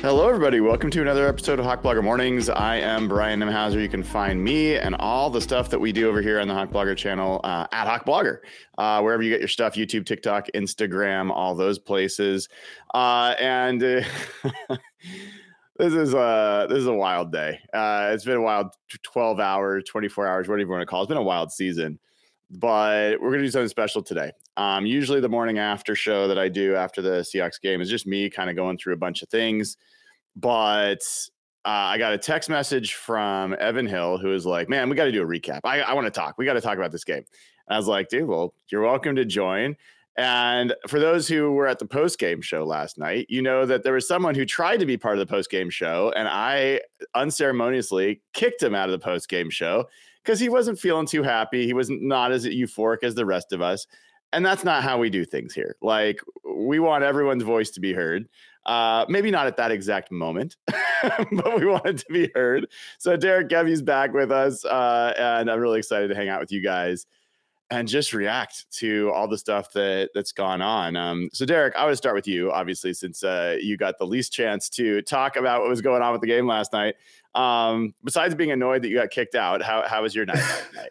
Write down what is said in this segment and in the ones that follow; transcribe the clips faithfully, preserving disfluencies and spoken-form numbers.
Hello, everybody. Welcome to another episode of Hawk Blogger Mornings. I am Brian Nemhauser. You can find me and all the stuff that we do over here on the Hawk Blogger channel uh, at Hawk Blogger, uh, wherever you get your stuff, YouTube, TikTok, Instagram, all those places. Uh, and uh, this is a this is a wild day. Uh, it's been a wild twelve hours, twenty-four hours, whatever you want to call it. It's been a wild season. But we're going to do something special today. Um, usually the morning after show that I do after the Seahawks game is just me kind of going through a bunch of things. But uh, I got a text message from Evan Hill, who is like, man, we got to do a recap. I, I want to talk. We got to talk about this game. And I was like, dude, well, you're welcome to join. And for those who were at the post-game show last night, you know that there was someone who tried to be part of the post-game show, and I unceremoniously kicked him out of the post-game show because he wasn't feeling too happy. He was not as euphoric as the rest of us. And that's not how we do things here. Like, we want everyone's voice to be heard. Uh, maybe not at that exact moment, but we want it to be heard. So Derek Gevy's back with us, uh, and I'm really excited to hang out with you guys and just react to all the stuff that that's gone on. Um, so Derek, I would start with you, obviously, since uh, you got the least chance to talk about what was going on with the game last night. Um, besides being annoyed that you got kicked out, how how was your night last night?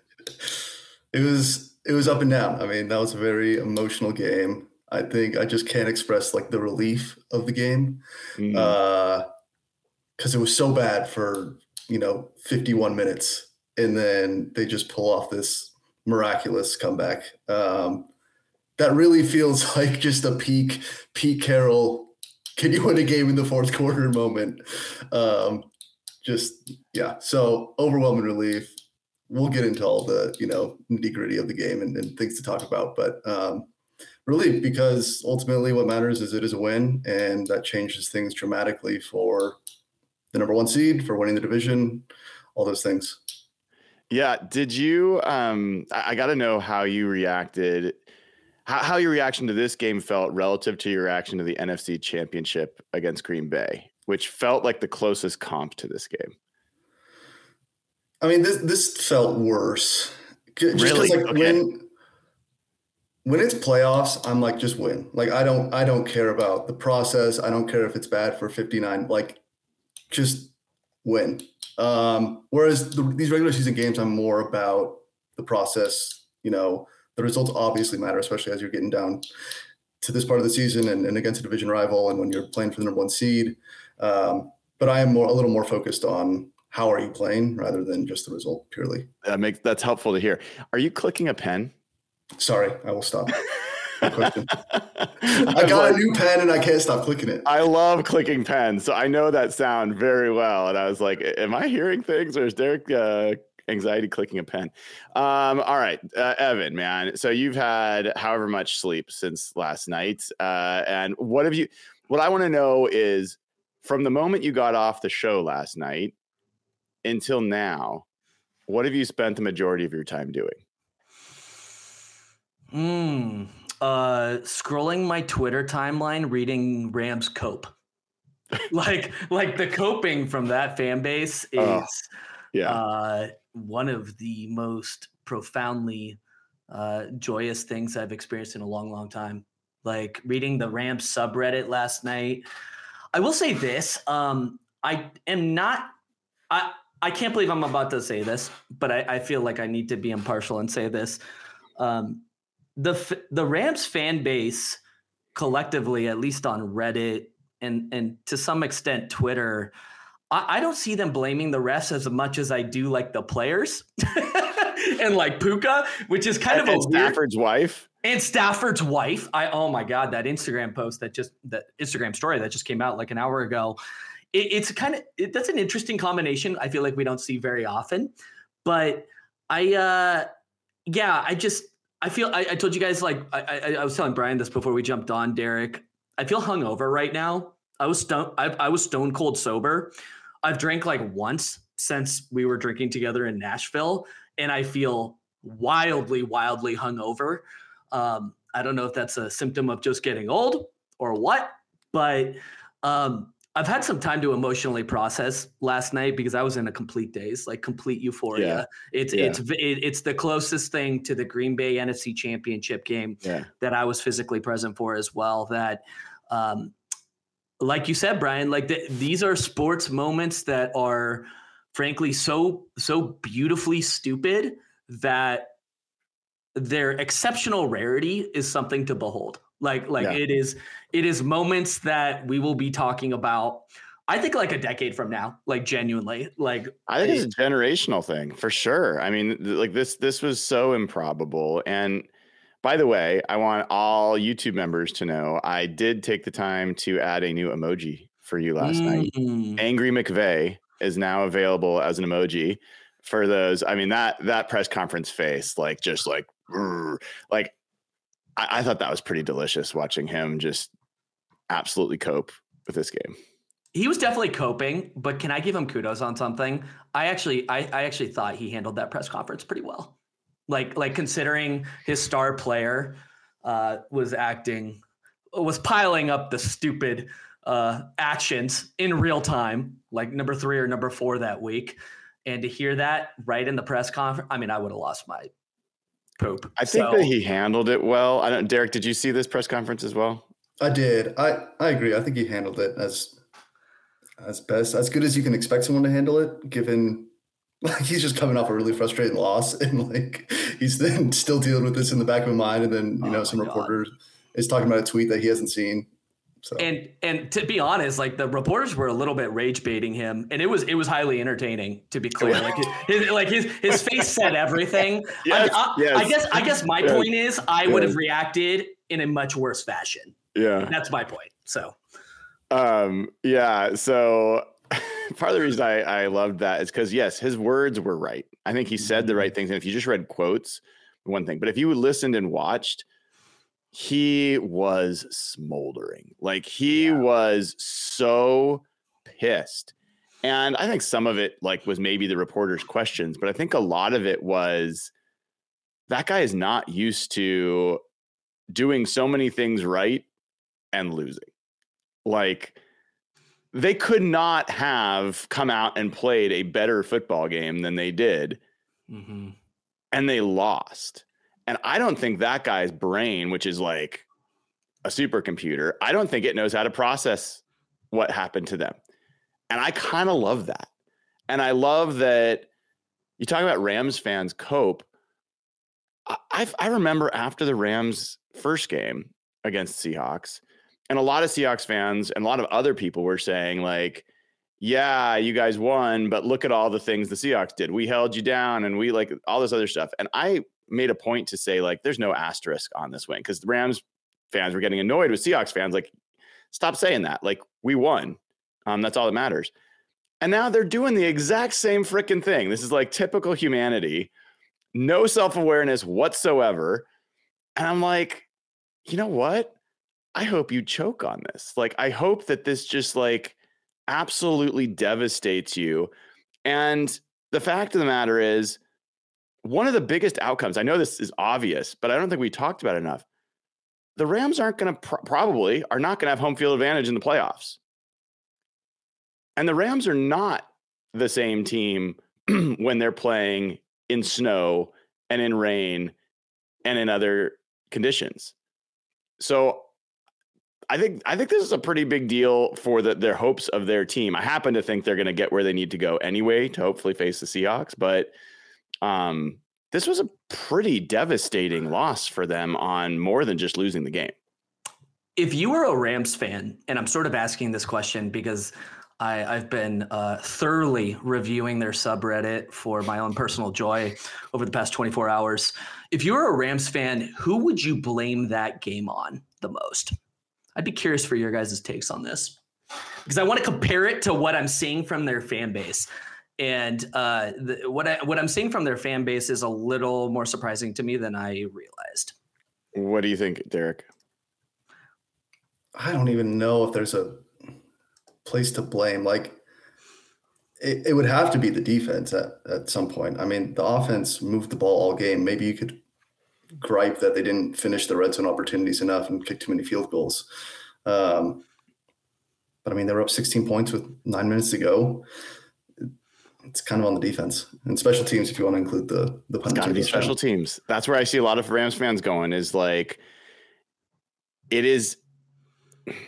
It was it was up and down. I mean, that was a very emotional game. I think I just can't express like the relief of the game Mm. uh, because it was so bad for, you know, fifty-one minutes. And then they just pull off this miraculous comeback. Um, that really feels like just a peak, Pete Carroll, can you win a game in the fourth quarter moment? Um, just, yeah. So overwhelming relief. We'll get into all the, you know, nitty gritty of the game and, and things to talk about, but um, relief, because ultimately what matters is it is a win, and that changes things dramatically for the number one seed, for winning the division, all those things. Yeah. Did you, um, I, I got to know how you reacted, how, how your reaction to this game felt relative to your reaction to the N F C Championship against Green Bay, which felt like the closest comp to this game. I mean, this this felt worse. Just Really? like Okay. when when it's playoffs, I'm like, just win. Like, I don't I don't care about the process. I don't care if it's bad for fifty-nine. Like, just win. Um, whereas the, these regular season games, I'm more about the process. You know, the results obviously matter, especially as you're getting down to this part of the season and, and against a division rival, and when you're playing for the number one seed. Um, but I am more a little more focused on how are you playing rather than just the result purely. That makes that's helpful to hear. Are you clicking a pen? Sorry, I will stop. I got a new pen and I can't stop clicking it. I love clicking pens, so I know that sound very well. And I was like, am I hearing things, or is Derek uh, anxiety clicking a pen? Um, all right, uh, Evan, man. So you've had however much sleep since last night. Uh, and what have you, what I want to know is, from the moment you got off the show last night until now, what have you spent the majority of your time doing? Mm, uh, scrolling my Twitter timeline, reading Rams cope. like, like the coping from that fan base is Oh, yeah. uh, one of the most profoundly uh, joyous things I've experienced in a long, long time. Like reading the Rams subreddit last night. I will say this. Um, I am not, I, I can't believe I'm about to say this, but I, I feel like I need to be impartial and say this. Um, the the Rams fan base collectively, at least on Reddit and and to some extent Twitter, I, I don't see them blaming the refs as much as I do like the players and like Puka, which is kind and, of and a weird, Stafford's wife. And Stafford's wife. I oh my God, that Instagram post that just that Instagram story that just came out like an hour ago. It, it's kind of it, that's an interesting combination. I feel like we don't see very often, but I uh, yeah, I just. I feel I, I told you guys, like I, I, I was telling Brian this before we jumped on, Derek. I feel hungover right now. I was stone I, I was stone cold sober. I've drank like once since we were drinking together in Nashville, and I feel wildly, wildly hungover. Um, I don't know if that's a symptom of just getting old or what, but um, I've had some time to emotionally process last night because I was in a complete daze, like complete euphoria. Yeah. It's yeah. it's it, it's the closest thing to the Green Bay N F C Championship game yeah. that I was physically present for as well. That um, like you said, Brian, like the, these are sports moments that are frankly so, so beautifully stupid that their exceptional rarity is something to behold. Like, like yeah. it is, it is moments that we will be talking about, I think like a decade from now, like genuinely, like I think it, it's a generational thing for sure. I mean, like this, this was so improbable. And by the way, I want all YouTube members to know, I did take the time to add a new emoji for you last mm. night. Angry McVeigh is now available as an emoji for those. I mean, that, that press conference face, like, just like, like, I, I thought that was pretty delicious watching him just absolutely cope with this game. He was definitely coping, but can I give him kudos on something? I actually, I, I actually thought he handled that press conference pretty well. Like, like considering his star player uh, was acting, was piling up the stupid uh, actions in real time, like number three or number four that week. And to hear that right in the press conference, I mean, I would have lost my poop. I think so, that he handled it well. I don't, Derek, did you see this press conference as well? I did. I, I agree. I think he handled it as, as best, as good as you can expect someone to handle it, given like he's just coming off a really frustrating loss, and like he's then still dealing with this in the back of his mind. And then, you know, oh some reporter is talking about a tweet that he hasn't seen. So. And and to be honest, like the reporters were a little bit rage baiting him, and it was it was highly entertaining, to be clear. Like his like his his face said everything. Yes, I, I, yes. I guess I guess my yes. point is I yes. would have reacted in a much worse fashion. Yeah, that's my point. So, um, yeah. So part of the reason I I loved that is because yes, his words were right. I think he said the right things, and if you just read quotes, one thing. But if you listened and watched, he was smoldering. Like he yeah. was so pissed. And I think some of it like was maybe the reporter's questions, but I think a lot of it was that guy is not used to doing so many things right and losing. Like they could not have come out and played a better football game than they did. Mm-hmm. And they lost. And I don't think that guy's brain, which is like a supercomputer, I don't think it knows how to process what happened to them. And I kind of love that. And I love that you talk about Rams fans cope. I, I, I remember after the Rams first game against Seahawks, and a lot of Seahawks fans and a lot of other people were saying like, yeah, you guys won, but look at all the things the Seahawks did. We held you down and we like all this other stuff. And I made a point to say like, there's no asterisk on this win, because the Rams fans were getting annoyed with Seahawks fans. Like, stop saying that. Like, we won. Um, that's all that matters. And now they're doing the exact same freaking thing. This is like typical humanity, no self-awareness whatsoever. And I'm like, you know what? I hope you choke on this. Like, I hope that this just like absolutely devastates you. And the fact of the matter is, one of the biggest outcomes, I know this is obvious, but I don't think we talked about it enough. The Rams aren't going to pr- probably are not going to have home field advantage in the playoffs. And the Rams are not the same team when they're playing in snow and in rain and in other conditions. So I think I think this is a pretty big deal for the, their hopes of their team. I happen to think they're going to get where they need to go anyway to hopefully face the Seahawks, but Um, this was a pretty devastating loss for them on more than just losing the game. If you were a Rams fan, and I'm sort of asking this question because I, I've been uh, thoroughly reviewing their subreddit for my own personal joy over the past twenty-four hours. If you were a Rams fan, who would you blame that game on the most? I'd be curious for your guys' takes on this, because I want to compare it to what I'm seeing from their fan base. And uh, the, what I what I'm seeing from their fan base is a little more surprising to me than I realized. What do you think, Derek? I don't even know if there's a place to blame. Like, it, it would have to be the defense at, at some point. I mean, the offense moved the ball all game. Maybe you could gripe that they didn't finish the red zone opportunities enough and kick too many field goals. Um, but I mean, they were up sixteen points with nine minutes to go. It's kind of on the defense and special teams, if you want to include the the it's got to be special teams. That's where I see a lot of Rams fans going, is like, it is, it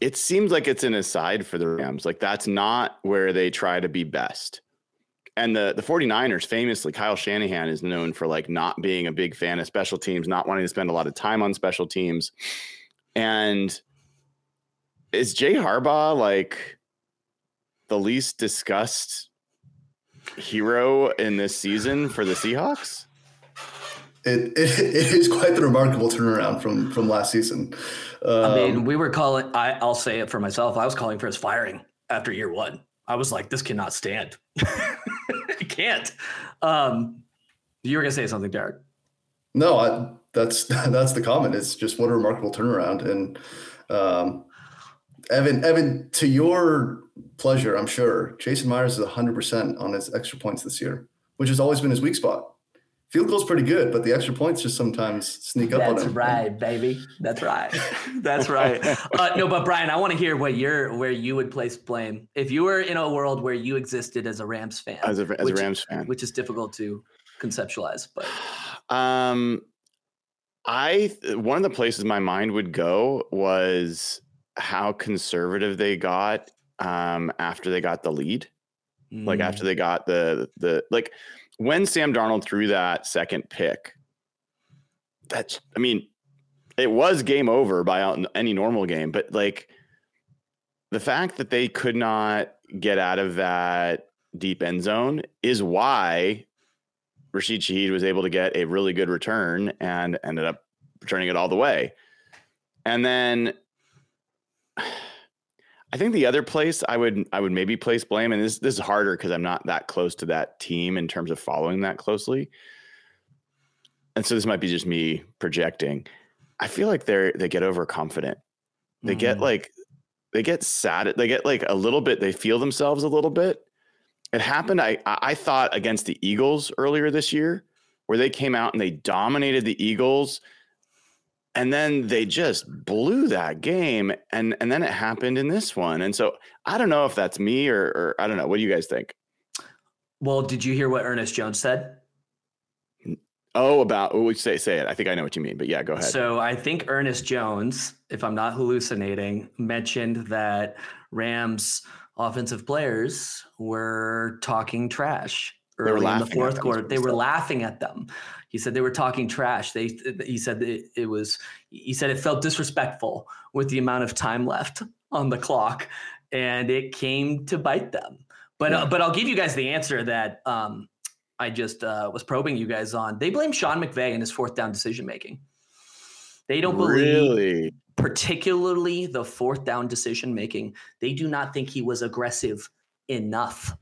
it seems like it's an aside for the Rams. Like that's not where they try to be best. And the, the 49ers, famously, Kyle Shanahan is known for like not being a big fan of special teams, not wanting to spend a lot of time on special teams. And is Jay Harbaugh like the least discussed hero in this season for the Seahawks? It, it, it is quite the remarkable turnaround from, from last season. Um, I mean, we were calling, I, I'll say it for myself. I was calling for his firing after year one. I was like, this cannot stand. It can't. Um, you were going to say something, Derek. No, I, that's, that's the comment. It's just what a remarkable turnaround. And um, Evan, Evan, to your pleasure, I'm sure Jason Myers is one hundred percent on his extra points this year, which has always been his weak spot. Field goal's pretty good, but the extra points just sometimes sneak up That's on him. That's right, baby. That's right. That's right. Uh, no, but Brian, I want to hear what you're, where you would place blame if you were in a world where you existed as a Rams fan. As a, as which, a Rams fan, which is difficult to conceptualize. But um, I one of the places my mind would go was how conservative they got um, after they got the lead, mm. like after they got the the like. When Sam Darnold threw that second pick, that's, I mean, it was game over by any normal game, but like the fact that they could not get out of that deep end zone is why Rashid Shaheed was able to get a really good return and ended up returning it all the way. And then I think the other place I would I would maybe place blame, and this this is harder because I'm not that close to that team in terms of following that closely. And so this might be just me projecting. I feel like they're they get overconfident. They mm-hmm. get like they get sad. They get like a little bit, they feel themselves a little bit. It happened, I I thought, against the Eagles earlier this year, where they came out and they dominated the Eagles. And then they just blew that game. And, and then it happened in this one. And so I don't know if that's me or, or I don't know. What do you guys think? Well, did you hear what Ernest Jones said? Oh, about, oh, say, say it. I think I know what you mean, but yeah, go ahead. So I think Ernest Jones, if I'm not hallucinating, mentioned that Rams offensive players were talking trash early in the fourth quarter. They were laughing at them. He said they were talking trash. They, he said it, it was, he said it felt disrespectful with the amount of time left on the clock, and it came to bite them. But, yeah. uh, but I'll give you guys the answer that um, I just uh, was probing you guys on. They blame Sean McVay in his fourth down decision-making. They don't believe, really? particularly the fourth down decision-making. They do not think he was aggressive enough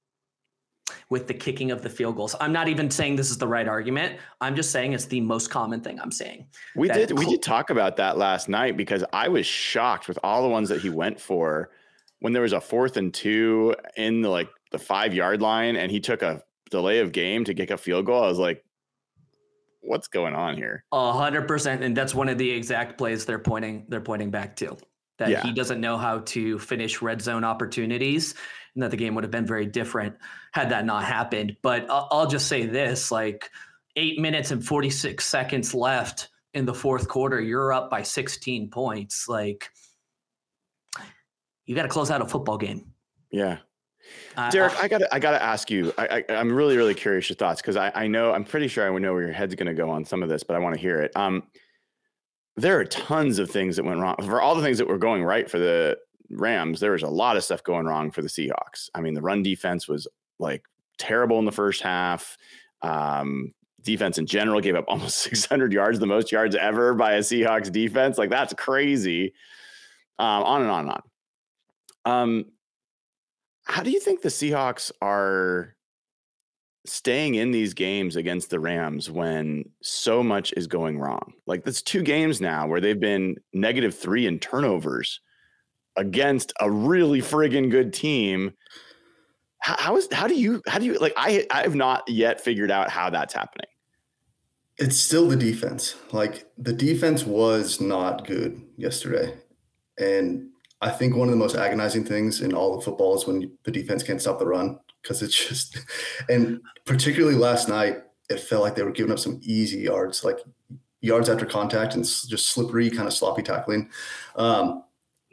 with the kicking of the field goals. I'm not even saying this is the right argument. I'm just saying it's the most common thing I'm saying. We did cl- we did talk about that last night because I was shocked with all the ones that he went for when there was a fourth and two in the like the five yard line and he took a delay of game to kick a field goal. I was like, what's going on here? A hundred percent. And that's one of the exact plays they're pointing, they're pointing back to, that yeah. he doesn't know how to finish red zone opportunities, and that the game would have been very different had that not happened. But I'll, I'll just say this, like eight minutes and forty-six seconds left in the fourth quarter, you're up by sixteen points. Like, you got to close out a football game. Yeah. Uh, Derek, I gotta, I gotta ask you, I, I, I'm really, really curious your thoughts. Cause I, I know, I'm pretty sure I would know where your head's going to go on some of this, but I want to hear it. Um, there are tons of things that went wrong for all the things that were going right for the Rams. There was a lot of stuff going wrong for the Seahawks. I mean, the run defense was like terrible in the first half. Um, defense in general gave up almost six hundred yards, the most yards ever by a Seahawks defense. Like that's crazy. Um, on and on and on. Um, how do you think the Seahawks are staying in these games against the Rams when so much is going wrong? Like that's two games now where they've been negative three in turnovers against a really friggin' good team. How, how is, how do you, how do you, like, I, I have not yet figured out how that's happening. It's still the defense. Like the defense was not good yesterday. And I think one of the most agonizing things in all of football is when the defense can't stop the run, because it's just, and particularly last night, it felt like they were giving up some easy yards, like yards after contact and just slippery, kind of sloppy tackling. Um,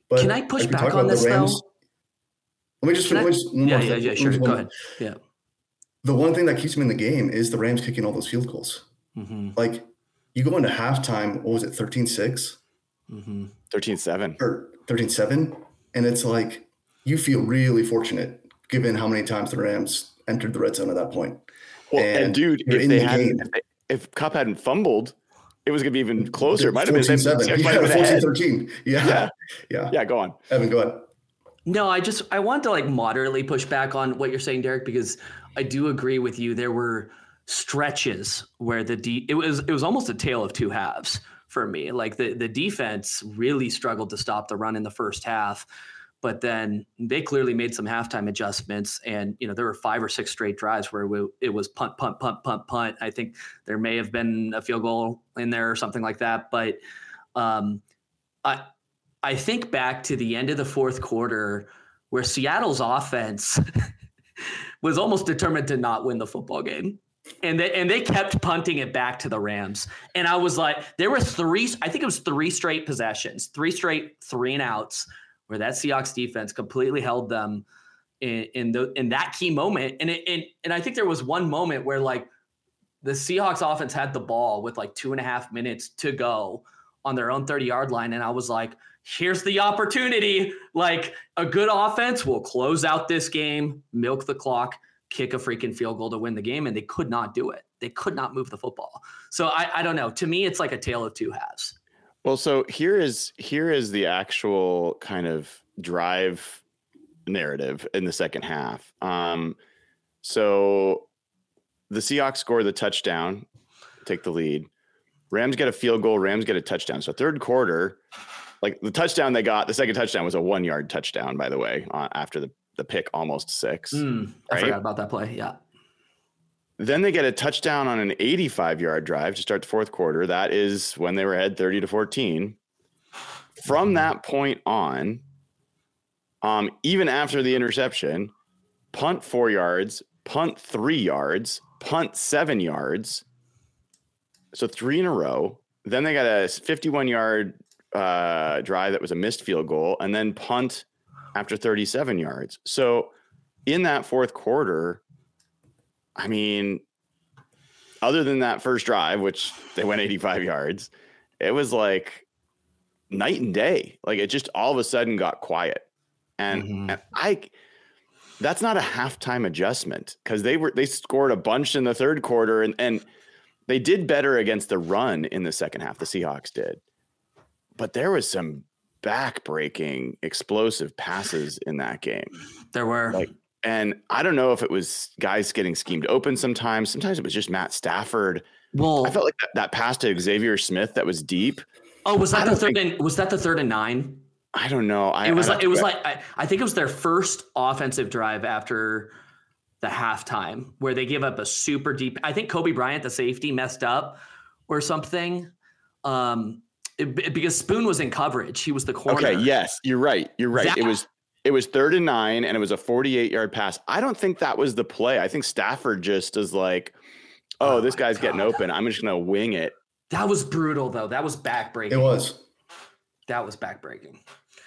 But can I push like we back talked on about, this the Rams, though? let me just Can I- finish. one Yeah, more yeah, thing. yeah, sure. One- Go ahead. Yeah. The one thing that keeps them in the game is the Rams kicking all those field goals. Mm-hmm. Like, you go into halftime, what was it, thirteen six? Mm-hmm. thirteen seven. Or thirteen seven? And it's like, you feel really fortunate given how many times the Rams entered the red zone at that point. Well, and, And dude, you're if in they the hadn't, game. if, they, if Cup hadn't fumbled, it was going to be even closer. It might have been fourteen seven. Seahawks might Yeah, have been ahead. fourteen thirteen. Yeah. Yeah. Yeah. Yeah, go on. Evan, go ahead. No, I just I want to like moderately push back on what you're saying, Derek, because I do agree with you. There were stretches where the de- it was it was almost a tale of two halves for me. Like the the defense really struggled to stop the run in the first half, but then they clearly made some halftime adjustments. And you know there were five or six straight drives where we, it was punt, punt, punt, punt, punt. I think there may have been a field goal in there or something like that, but um, I. I think back to the end of the fourth quarter where Seattle's offense was almost determined to not win the football game. And they, and they kept punting it back to the Rams. And I was like, there were three, I think it was three straight possessions, three straight three and outs where that Seahawks defense completely held them in, in, the, in that key moment. And, it, and, and I think there was one moment where like the Seahawks offense had the ball with like two and a half minutes to go on their own thirty yard line. And I was like, here's the opportunity. Like a good offense will close out this game, milk the clock, kick a freaking field goal to win the game. And they could not do it. They could not move the football. So I, I don't know. To me, it's like a tale of two halves. Well, so here is here is the actual kind of drive narrative in the second half. Um, so the Seahawks score the touchdown, take the lead. Rams get a field goal. Rams get a touchdown. So third quarter, like the touchdown they got, the second touchdown was a one yard touchdown, by the way, uh, after the, the pick almost six. Mm, I right? forgot about that play. Yeah. Then they get a touchdown on an eighty-five yard drive to start the fourth quarter. That is when they were ahead thirty to fourteen. From that point on, um, even after the interception, punt four yards, punt three yards, punt seven yards. So three in a row. Then they got a fifty-one yard uh, drive that was a missed field goal, and then punt after thirty-seven yards. So in that fourth quarter, I mean, other than that first drive, which they went eighty-five yards, it was like night and day. Like it just all of a sudden got quiet. And, Mm-hmm. and I, that's not a halftime adjustment because they were, they scored a bunch in the third quarter and, and they did better against the run in the second half. The Seahawks did, but there was some back-breaking explosive passes in that game. There were like, and I don't know if it was guys getting schemed open sometimes. Sometimes it was just Matt Stafford. well, I felt like that, that pass to Xavier Smith that was deep. oh, was I that the don't third think- and was that the third and nine? I don't know. I, It was I like it was like I, I think it was their first offensive drive after the halftime where they give up a super deep. I think Kobe Bryant, the safety, messed up or something. Um, it, because Spoon was in coverage. He was the corner. Okay, yes, you're right. You're right. That- it was it was third and nine, and it was a forty-eight yard pass. I don't think that was the play. I think Stafford just is like, oh, Oh this my guy's God. getting open. I'm just gonna wing it. That was brutal, though. That was backbreaking. It was. That was backbreaking.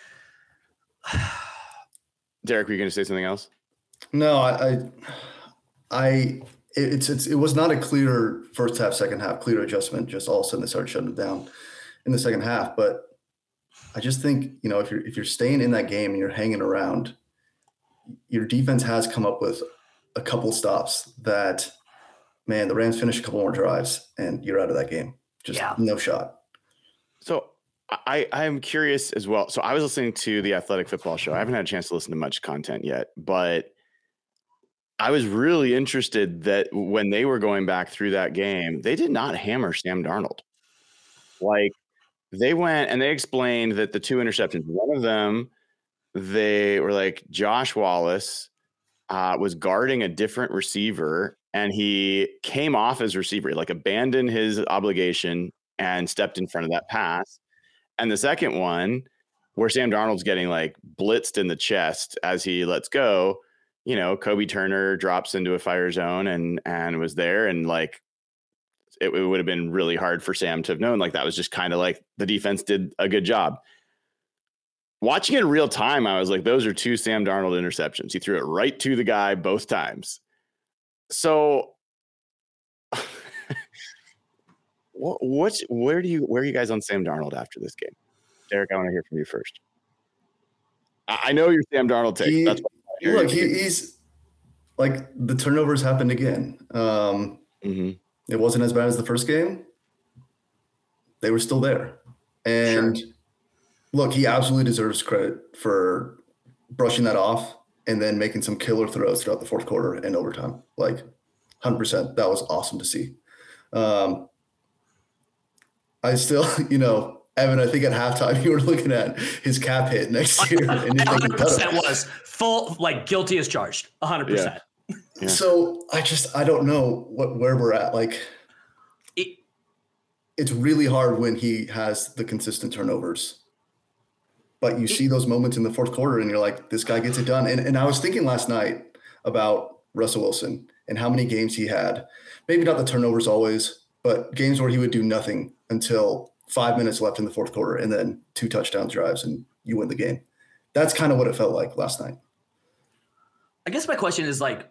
Derek, were you gonna say something else? No, I, I, I it- it's it's it was not a clear first half, second half, clear adjustment. Just all of a sudden they started shutting it down in the second half. But I just think, you know, if you're if you're staying in that game and you're hanging around, your defense has come up with a couple stops that, man, the Rams finish a couple more drives and you're out of that game. Just Yeah. no shot. So I I am curious as well. So I was listening to the Athletic Football Show. I haven't had a chance to listen to much content yet, but I was really interested that when they were going back through that game, they did not hammer Sam Darnold. Like they went and they explained that the two interceptions, one of them, they were like Josh Wallace uh, was guarding a different receiver and he came off as receiver, he, like abandoned his obligation and stepped in front of that pass. And the second one where Sam Darnold's getting like blitzed in the chest as he lets go, you know, Kobe Turner drops into a fire zone and, and was there. And like, it, it would have been really hard for Sam to have known, like, that was just kind of like the defense did a good job. watching it in real time, I was like, those are two Sam Darnold interceptions. He threw it right to the guy both times. So what, what's, where do you, where are you guys on Sam Darnold after this game? Derek, I want to hear from you first. I, I know your Sam Darnold take. He, That's what look, he, he's like the turnovers happened again. Um, mm-hmm. It wasn't as bad as the first game. They were still there. And sure. Look, he absolutely deserves credit for brushing that off and then making some killer throws throughout the fourth quarter and overtime. Like one hundred percent. That was awesome to see. Um, I still, you know, Evan, I think at halftime you were looking at his cap hit next year. And one hundred percent was full, like guilty as charged. one hundred percent. Yeah. Yeah. So I just, I don't know what where we're at. Like, it, it's really hard when he has the consistent turnovers. But you it, see those moments in the fourth quarter and you're like, this guy gets it done. And, and I was thinking last night about Russell Wilson and how many games he had. Maybe not the turnovers always, but games where he would do nothing until five minutes left in the fourth quarter and then two touchdown drives and you win the game. That's kind of what it felt like last night. I guess my question is like,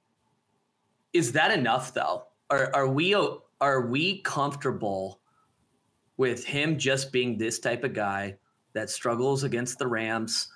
is that enough though? Are are we are we comfortable with him just being this type of guy that struggles against the Rams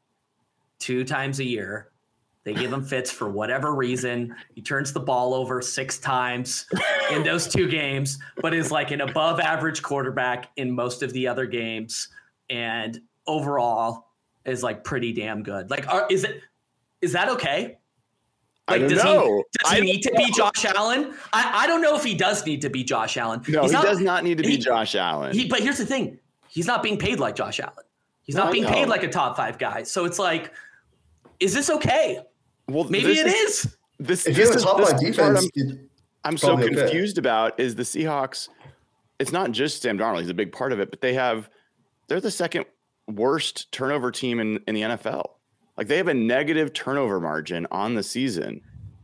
two times a year? They give him fits for whatever reason. He turns the ball over six times in those two games, but is like an above average quarterback in most of the other games. And overall is like pretty damn good. Like, are, is it, is that okay? Like, I don't does know. he, does he I need to be Josh Allen? I, I don't know if he does need to be Josh Allen. No, He's he not, does not need to be he, Josh Allen. He, but here's the thing. He's not being paid like Josh Allen. He's No, not being I know. paid like a top five guy. So it's like, is this okay? Well, maybe it is. is. This, if this you have a is top this five is defense, I'm, I'm so okay. confused about is the Seahawks. It's not just Sam Darnold. He's a big part of it, but they have, they're the second worst turnover team in, in the N F L. Like they have a negative turnover margin on the season.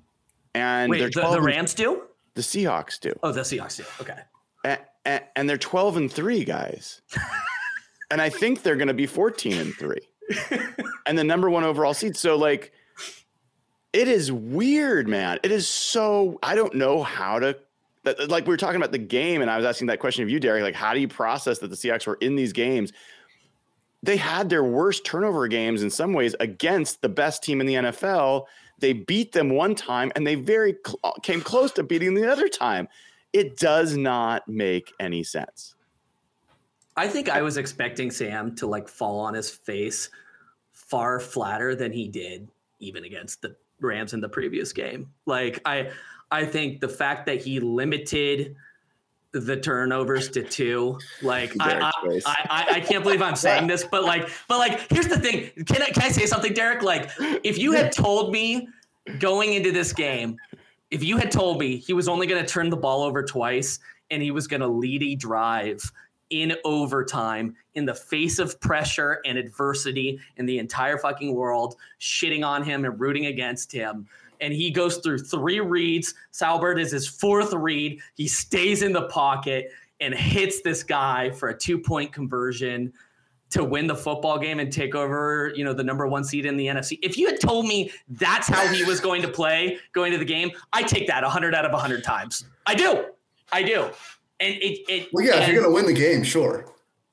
And Wait, they're the, the Rams do? The Seahawks do. Oh, the Seahawks do. Okay. And, and, and they're twelve and three, guys. And I think they're going to be fourteen and three. And the number one overall seed. So like, it is weird, man. It is so, I don't know how to, like we were talking about the game and I was asking that question of you, Derek, like how do you process that the Seahawks were in these games? They had their worst turnover games in some ways against the best team in the N F L. They beat them one time and they very cl- came close to beating the other time. It does not make any sense. I think I was expecting Sam to like fall on his face far flatter than he did even against the Rams in the previous game. Like I, I think the fact that he limited the turnovers to two, like I, I, I, I can't believe I'm saying this, but like, but like, here's the thing. Can I, can I say something, Derek? Like, if you had told me going into this game, if you had told me he was only going to turn the ball over twice and he was going to lead a drive in overtime in the face of pressure and adversity in the entire fucking world, shitting on him and rooting against him, and he goes through three reads. Salbert is his fourth read. He stays in the pocket and hits this guy for a two-point conversion to win the football game and take over, you know, the number one seed in the N F C. If you had told me that's how he was going to play going to the game, I take that one hundred out of one hundred times. I do. I do. And it, it well, yeah, and, if you're going to win the game, sure.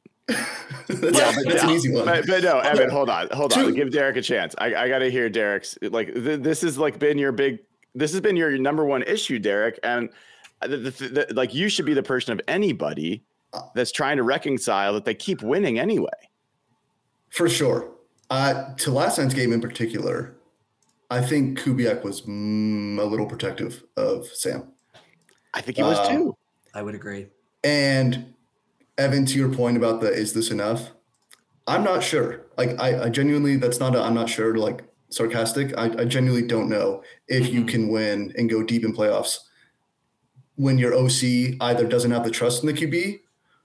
that's yeah, but that's no, an easy one. But, but no, Evan, hold on, hold Two. on. Give Derek a chance. I, I got to hear Derek's. Like th- this has like been your big. This has been your number one issue, Derek. And the, the, the, like you should be the person of anybody that's trying to reconcile that they keep winning anyway. For sure. Uh, to last night's game in particular, I think Kubiak was mm, a little protective of Sam. I think he was um, too. I would agree. And Evan, to your point about the is this enough? I'm not sure. Like I, I genuinely, that's not a I'm not sure like sarcastic. I, I genuinely don't know if mm-hmm. you can win and go deep in playoffs when your O C either doesn't have the trust in the Q B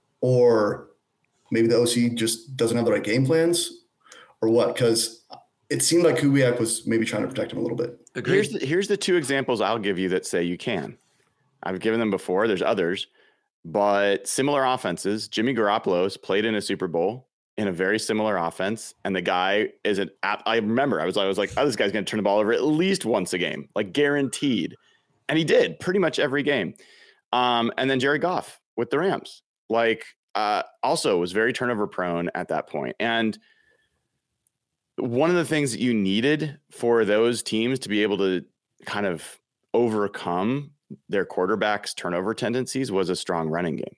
or maybe the O C just doesn't have the right game plans or what? Because it seemed like Kubiak was maybe trying to protect him a little bit. Agreed. Here's the, here's the two examples I'll give you that say you can. I've given them before. There's others, but similar offenses. Jimmy Garoppolo's played in a Super Bowl in a very similar offense, and the guy is an app. I remember I was, I was like, oh, this guy's going to turn the ball over at least once a game, like guaranteed. And he did pretty much every game. Um, and then Jared Goff with the Rams, like uh, also was very turnover prone at that point. And one of the things that you needed for those teams to be able to kind of overcome their quarterback's turnover tendencies was a strong running game.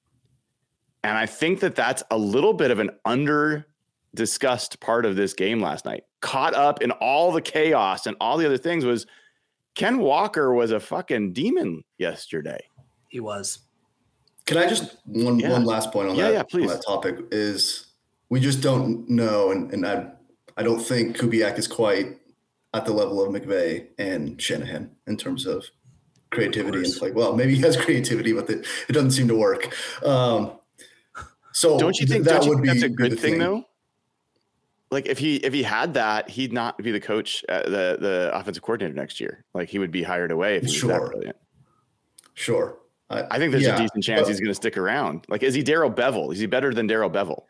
And I think that that's a little bit of an under discussed part of this game last night. Caught up in all the chaos and all the other things was Ken Walker was a fucking demon yesterday. He was. Can I just one yeah. one last point on yeah, that, yeah, please. on that topic is we just don't know, and, and I I don't think Kubiak is quite at the level of McVay and Shanahan in terms of creativity and play. Well, maybe he has creativity, but it, it doesn't seem to work. Um, so don't you think that don't you would think be that's a good thing, thing though? Like if he if he had that, he'd not be the coach, uh, the the offensive coordinator next year. Like he would be hired away if he sure. was that brilliant. Sure. I, I think there's yeah, a decent chance but, he's going to stick around. Like, is he Darrell Bevel? Is he better than Darrell Bevel?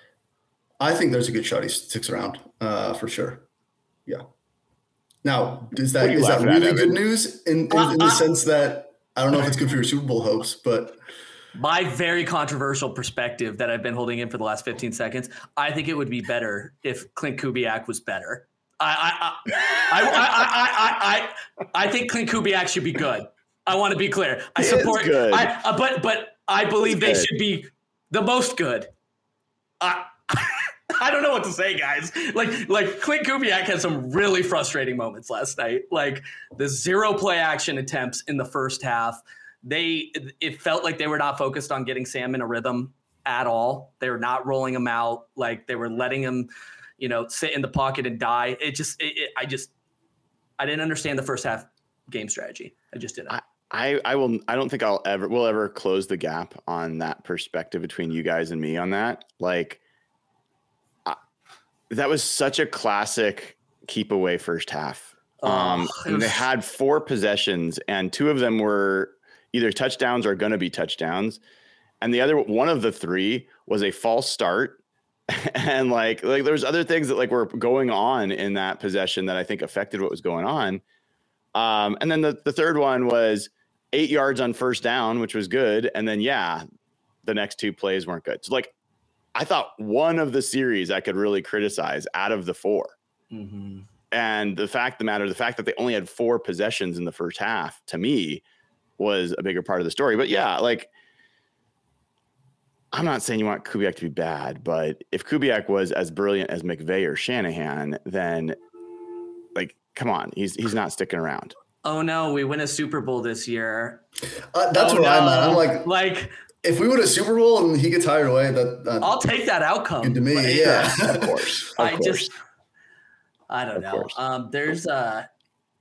I think there's a good shot he sticks around uh, for sure. Yeah. Now, is that is that really at, good news in, in, in the sense that I don't know if it's good for your Super Bowl hopes, but my very controversial perspective that I've been holding in for the last fifteen seconds, I think it would be better if Clint Kubiak was better. I I I I I, I, I, I think Clint Kubiak should be good. I want to be clear. I support good. I, uh, but but I believe they should be the most good. I I don't know what to say, guys. Like like Clint Kubiak had some really frustrating moments last night. Like the zero play action attempts in the first half. They it felt like they were not focused on getting Sam in a rhythm at all. They were not rolling him out. Like they were letting him, you know, sit in the pocket and die. It just it, it, I just I didn't understand the first half game strategy. I just didn't. I, I, I will. I don't think I'll ever. We'll ever close the gap on that perspective between you guys and me on that. Like, I, that was such a classic keep away first half. Oh, um, and was... they had four possessions, and two of them were either touchdowns or going to be touchdowns, and the other one of the three was a false start. And like, like there was other things that like were going on in that possession that I think affected what was going on. Um, and then the, the third one was eight yards on first down, which was good. And then, yeah, the next two plays weren't good. So like, I thought one of the series I could really criticize out of the four. Mm-hmm. And the fact of the matter, the fact that they only had four possessions in the first half to me was a bigger part of the story. But yeah, like, I'm not saying you want Kubiak to be bad, but if Kubiak was as brilliant as McVay or Shanahan, then like, come on, he's he's not sticking around. Oh no, we win a Super Bowl this year. Uh, that's oh, where no. I'm at. I'm like, like if we win a Super Bowl and he gets hired away, that, that I'll take that outcome. Good to me, but, yeah, yeah, of course. Of I course. just, I don't of know. Course. Um, there's a,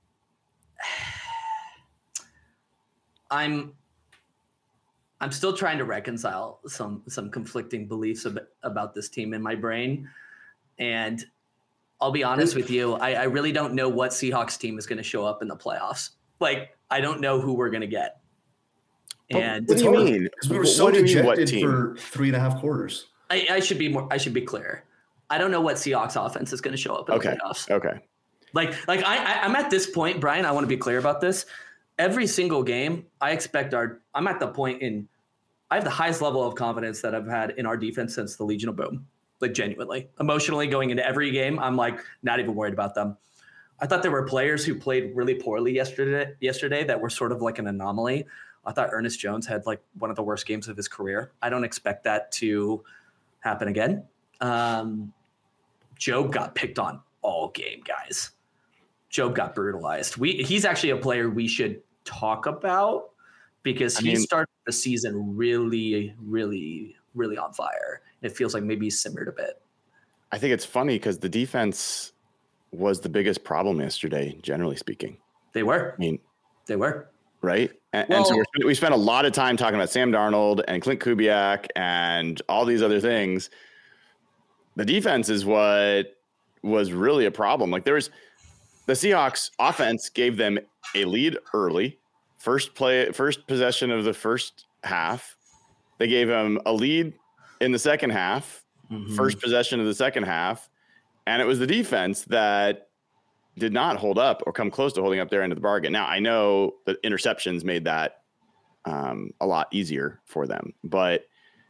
I'm, I'm still trying to reconcile some some conflicting beliefs ab- about this team in my brain, and I'll be honest with you, I, I really don't know what Seahawks team is going to show up in the playoffs. Like, I don't know who we're going to get. But and what do you mean? Because we were What so do you mean, what dejected team? for three and a half quarters. I, I should be more. I should be clear. I don't know what Seahawks offense is going to show up in Okay. the playoffs. Okay. Like, like I, I, I'm at this point, Brian. I want to be clear about this. Every single game, I expect our. I'm at the point in. I have the highest level of confidence that I've had in our defense since the Legion of Boom. Like genuinely, emotionally going into every game, I'm like not even worried about them. I thought there were players who played really poorly yesterday. Yesterday, that were sort of like an anomaly. I thought Ernest Jones had like one of the worst games of his career. I don't expect that to happen again. Um, Job got picked on all game, guys. Job got brutalized. We he's actually a player we should talk about because I he mean, started the season really, really, really on fire. It feels like maybe he's simmered a bit. I think it's funny because the defense was the biggest problem yesterday, generally speaking. They were. I mean, they were. Right. And, Well, and so we're, we spent a lot of time talking about Sam Darnold and Clint Kubiak and all these other things. The defense is what was really a problem. Like there was the Seahawks offense gave them a lead early. First play, first possession of the first half. They gave them a lead in the second half. mm-hmm. first possession of the second half, and it was the defense that did not hold up or come close to holding up their end of the bargain. Now, I know that interceptions made that um, a lot easier for them, but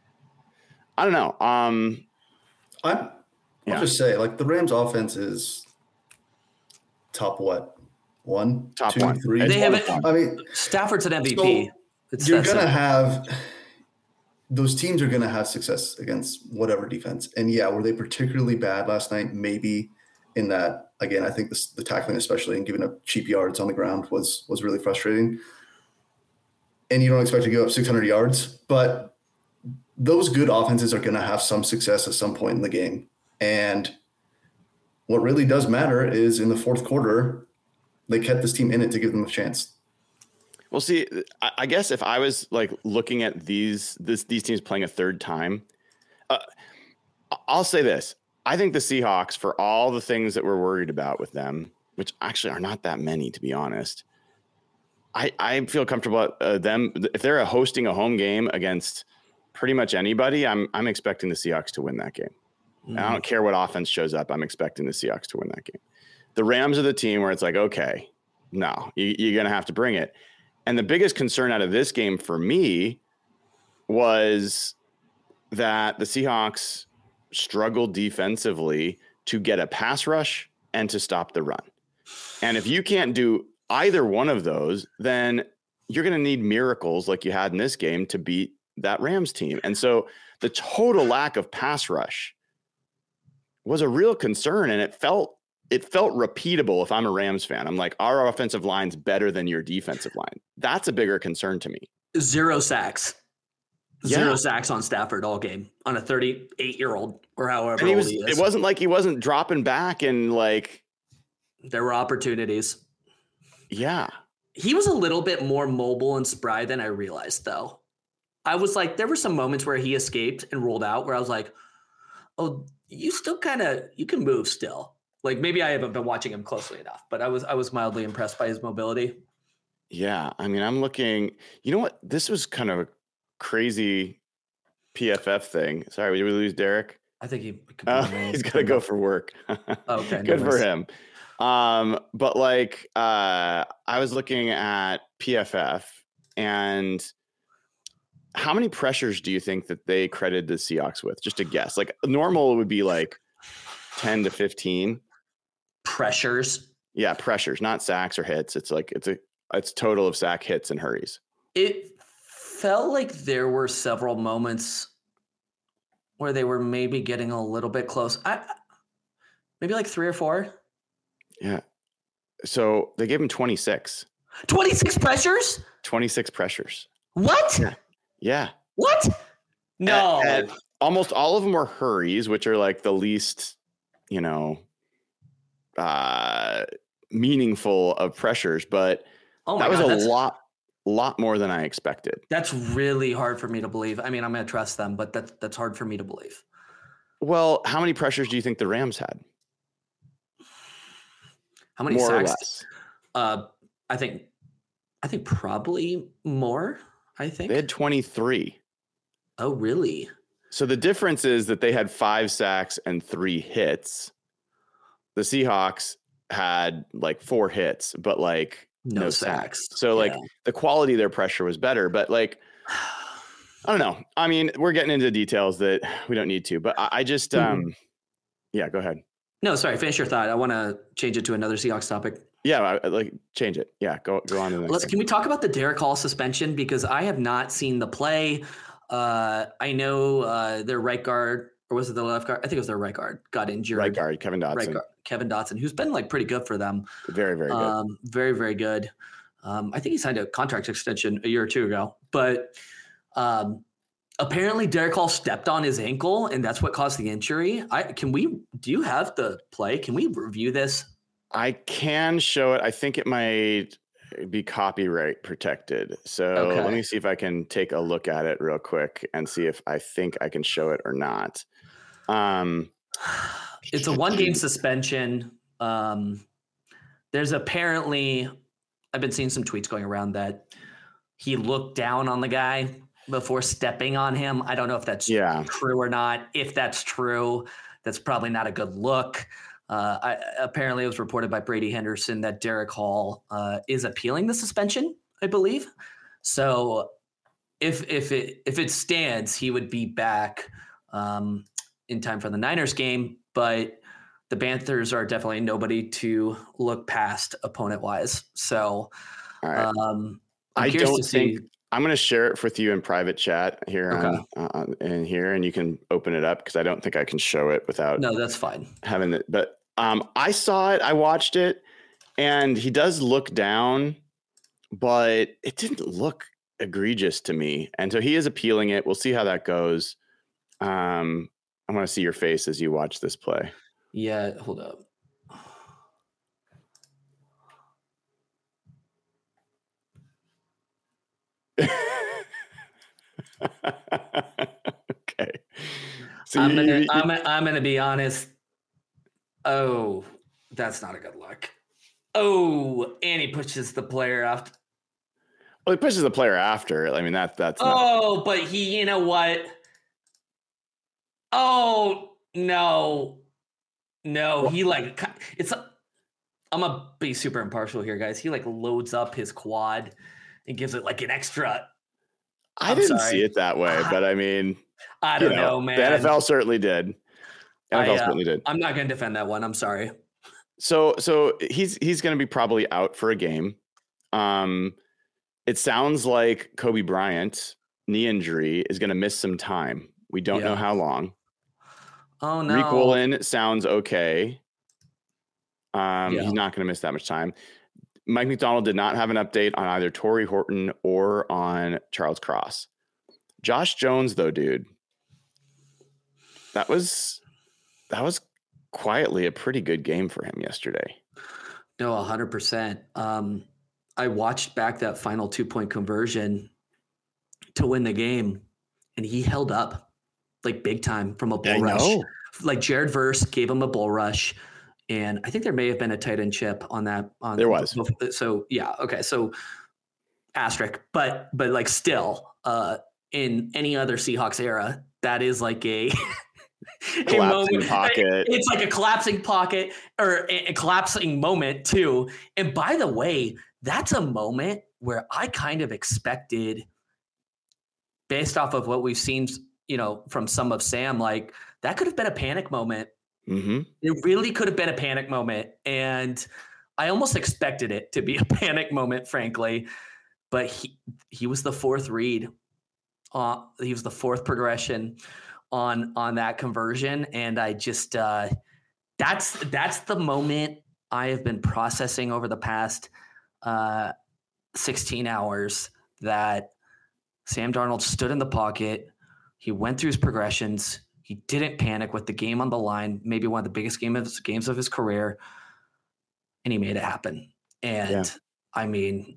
I don't know. Um, I'm, I'll yeah. just say, like, the Rams offense is top what? One, top two, one. three. They haven't. I mean, Stafford's an M V P. So it's you're gonna simple. have those teams are gonna have success against whatever defense. And yeah, were they particularly bad last night? Maybe. In that, again, I think this, the tackling, especially and giving up cheap yards on the ground, was was really frustrating. And you don't expect to go up six hundred yards, but those good offenses are going to have some success at some point in the game. And what really does matter is in the fourth quarter, they kept this team in it to give them a chance. Well, see, I guess if I was like looking at these this these teams playing a third time, uh, I'll say this. I think the Seahawks, for all the things that we're worried about with them, which actually are not that many, to be honest, I, I feel comfortable uh, them. If they're hosting a home game against pretty much anybody, I'm I'm expecting the Seahawks to win that game. Mm-hmm. And I don't care what offense shows up. I'm expecting the Seahawks to win that game. The Rams are the team where it's like, okay, no, you, you're going to have to bring it. And the biggest concern out of this game for me was that the Seahawks struggled defensively to get a pass rush and to stop the run. And if you can't do either one of those, then you're going to need miracles like you had in this game to beat that Rams team. And so the total lack of pass rush was a real concern, and it felt it felt repeatable. If I'm a Rams fan, I'm like, our offensive line's better than your defensive line. That's a bigger concern to me. Zero sacks. Zero yeah. sacks on Stafford all game on a thirty-eight-year-old or however he was, old he is. It wasn't like he wasn't dropping back and like. There were opportunities. Yeah. He was a little bit more mobile and spry than I realized, though. I was like, there were some moments where he escaped and rolled out where I was like, oh, you still kind of, you can move still. Like maybe I haven't been watching him closely enough, but I was, I was mildly impressed by his mobility. Yeah. I mean, I'm looking, you know what? This was kind of a crazy P F F thing. Sorry, did we lose Derek? I think he uh, he's got to go for work. Okay. Good for him. Um, but like, uh, I was looking at P F F, and how many pressures do you think that they credited the Seahawks with? Just a guess. Like normal would be like ten to fifteen pressures. Yeah. Pressures, not sacks or hits. It's like, it's a, it's total of sack, hits, and hurries. It felt like there were several moments where they were maybe getting a little bit close. I, maybe like three or four. Yeah. So they gave him twenty-six. twenty-six pressures? twenty-six pressures. What? Yeah. yeah. What? No. And, and almost all of them were hurries, which are like the least, you know, uh, meaningful of pressures. But oh my that was God, a that's... lot. lot more than I expected. That's really hard for me to believe. I mean, I'm going to trust them, but that's, that's hard for me to believe. Well, how many pressures do you think the Rams had? How many more sacks? Or less? Uh, I think, I think probably more, I think. They had twenty-three. Oh, really? So the difference is that they had five sacks and three hits. The Seahawks had like four hits, but like, No, no sacks. sacks. So like yeah. the quality of their pressure was better, but like, I don't know. I mean, we're getting into details that we don't need to, but I, I just, mm-hmm. um, yeah, go ahead. No, sorry. Finish your thought. I want to change it to another Seahawks topic. Yeah. I, like change it. Yeah. Go, go on to the next Let's, thing. Can we talk about the Derek Hall suspension? Because I have not seen the play. Uh, I know uh, their right guard, or was it the left guard? I think it was their right guard got injured. Right guard, Kevin Dotson. Right guard, Kevin Dotson, who's been like pretty good for them. Very, very good. Um, very, very good. Um, I think he signed a contract extension a year or two ago, but um, apparently Derek Hall stepped on his ankle, and that's what caused the injury. I can we do you have the play? Can we review this? I can show it. I think it might be copyright protected. So okay. Let me see if I can take a look at it real quick and see if I think I can show it or not. Um, it's a one game suspension. Um, there's apparently, I've been seeing some tweets going around that he looked down on the guy before stepping on him. I don't know if that's yeah. true or not. If that's true, that's probably not a good look. Uh, I, apparently, it was reported by Brady Henderson that Derek Hall uh, is appealing the suspension, I believe. So if if it if it stands, he would be back um, in time for the Niners game. But the Panthers are definitely nobody to look past opponent wise. So All right. um, I'm I curious don't to see. think I'm going to share it with you in private chat here Okay. on, uh, in here, and you can open it up because I don't think I can show it without No, that's fine. having it. But um, I saw it, I watched it, and he does look down, but it didn't look egregious to me. And so he is appealing it. We'll see how that goes. Um, I want to see your face as you watch this play. Yeah, hold up. Okay. So I'm you, gonna you, I'm gonna, I'm gonna be honest. Oh, that's not a good look. Oh, and he pushes the player off. well, he pushes the player after. I mean, that that's not, Oh, but he, you know what? Oh no, no, he like it's. I'm gonna be super impartial here, guys. He like loads up his quad and gives it like an extra. I I'm didn't sorry. see it that way, but I mean, I you don't know, know, man. the N F L certainly did. N F L I, uh, certainly did. I'm not gonna defend that one. I'm sorry. So, so he's he's going to be probably out for a game. Um, it sounds like Kobe Bryant knee injury is going to miss some time. We don't Yeah. know how long. Oh no. Riq Woolen sounds okay. Um, Yeah. He's not going to miss that much time. Mike McDonald did not have an update on either Torrey Horton or on Charles Cross. Josh Jones, though, dude, that was that was quietly a pretty good game for him yesterday. No, one hundred percent. Um, I watched back that final two-point conversion to win the game, and he held up like big time from a bull I rush. know. Like Jared Verse gave him a bull rush, and I think there may have been a tight end chip on that. On There was. So yeah, okay. So asterisk, but but like still, uh, in any other Seahawks era, that is like a Collapsing pocket. It's like a collapsing pocket or a, a collapsing moment too. And by the way, that's a moment where I kind of expected, based off of what we've seen, you know, from some of Sam, like that could have been a panic moment. Mm-hmm. It really could have been a panic moment. And I almost expected it to be a panic moment, frankly. But he, he was the fourth read. Uh, he was the fourth progression on on that conversion, and I just uh, that's that's the moment I have been processing over the past uh, sixteen hours. That Sam Darnold stood in the pocket, he went through his progressions, he didn't panic with the game on the line, maybe one of the biggest game of his, games of his career, and he made it happen. And yeah. I mean,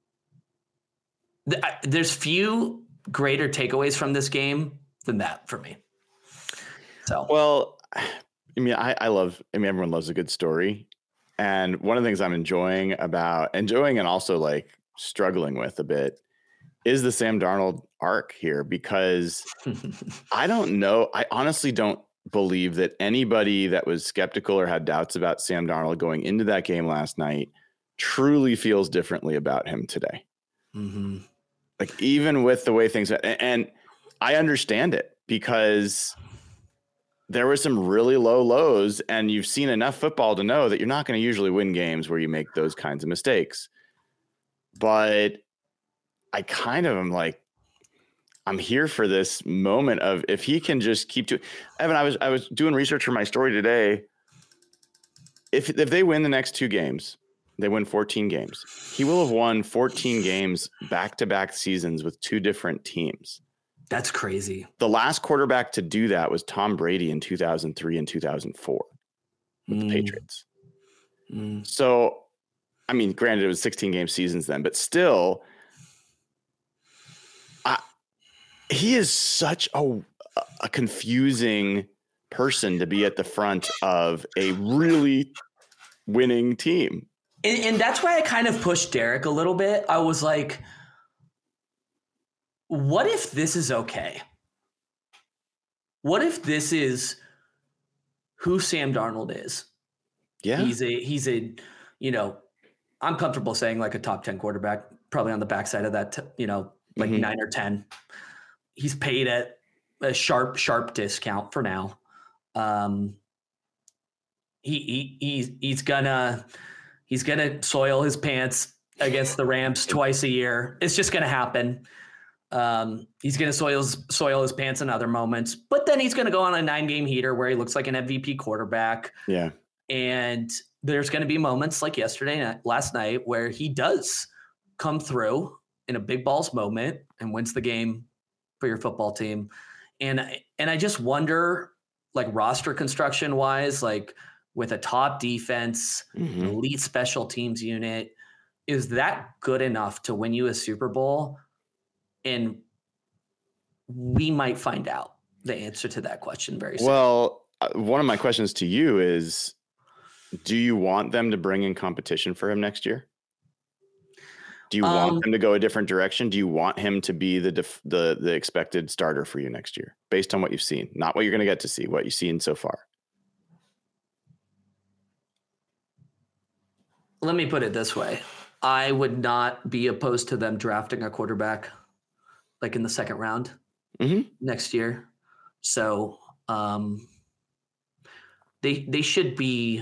th- there's few greater takeaways from this game than that for me. So, well, I mean, I, I love, I mean, everyone loves a good story. And one of the things I'm enjoying about enjoying and also like struggling with a bit is the Sam Darnold arc here, because I don't know. I honestly don't believe that anybody that was skeptical or had doubts about Sam Darnold going into that game last night truly feels differently about him today. Mm-hmm. Like even with the way things, and, and I understand it because there were some really low lows, and you've seen enough football to know that you're not going to usually win games where you make those kinds of mistakes. But I kind of am like, I'm here for this moment of if he can just keep doing. Evan, I was I was doing research for my story today. If if they win the next two games, they win fourteen games. He will have won fourteen games back-to-back seasons with two different teams. That's crazy. The last quarterback to do that was Tom Brady in two thousand three and two thousand four with mm. the Patriots. Mm. So, I mean, granted, it was sixteen game seasons then, but still, I, he is such a, a confusing person to be at the front of a really winning team. And, and that's why I kind of pushed Derek a little bit. I was like, what if this is okay? What if this is who Sam Darnold is? Yeah. He's a, he's a, you know, I'm comfortable saying like a top ten quarterback, probably on the backside of that, t- you know, like Mhm. nine or ten. He's paid at a sharp, sharp discount for now. Um, he, he he's he's gonna he's gonna soil his pants against the Rams twice a year. It's just gonna happen. Um, he's gonna soil his, soil his pants in other moments, but then he's gonna go on a nine game heater where he looks like an M V P quarterback. Yeah. And there's going to be moments like yesterday, night, last night, where he does come through in a big balls moment and wins the game for your football team. And, and I just wonder, like roster construction wise, like with a top defense, Mhm. an elite special teams unit, is that good enough to win you a Super Bowl? And we might find out the answer to that question very soon. Well, uh, one of my questions to you is, do you want them to bring in competition for him next year? Do you Um, want them to go a different direction? Do you want him to be the def- the the expected starter for you next year, based on what you've seen, not what you're going to get to see, what you've seen so far? Let me put it this way. I would not be opposed to them drafting a quarterback like in the second round Mhm. next year. So um, they they should be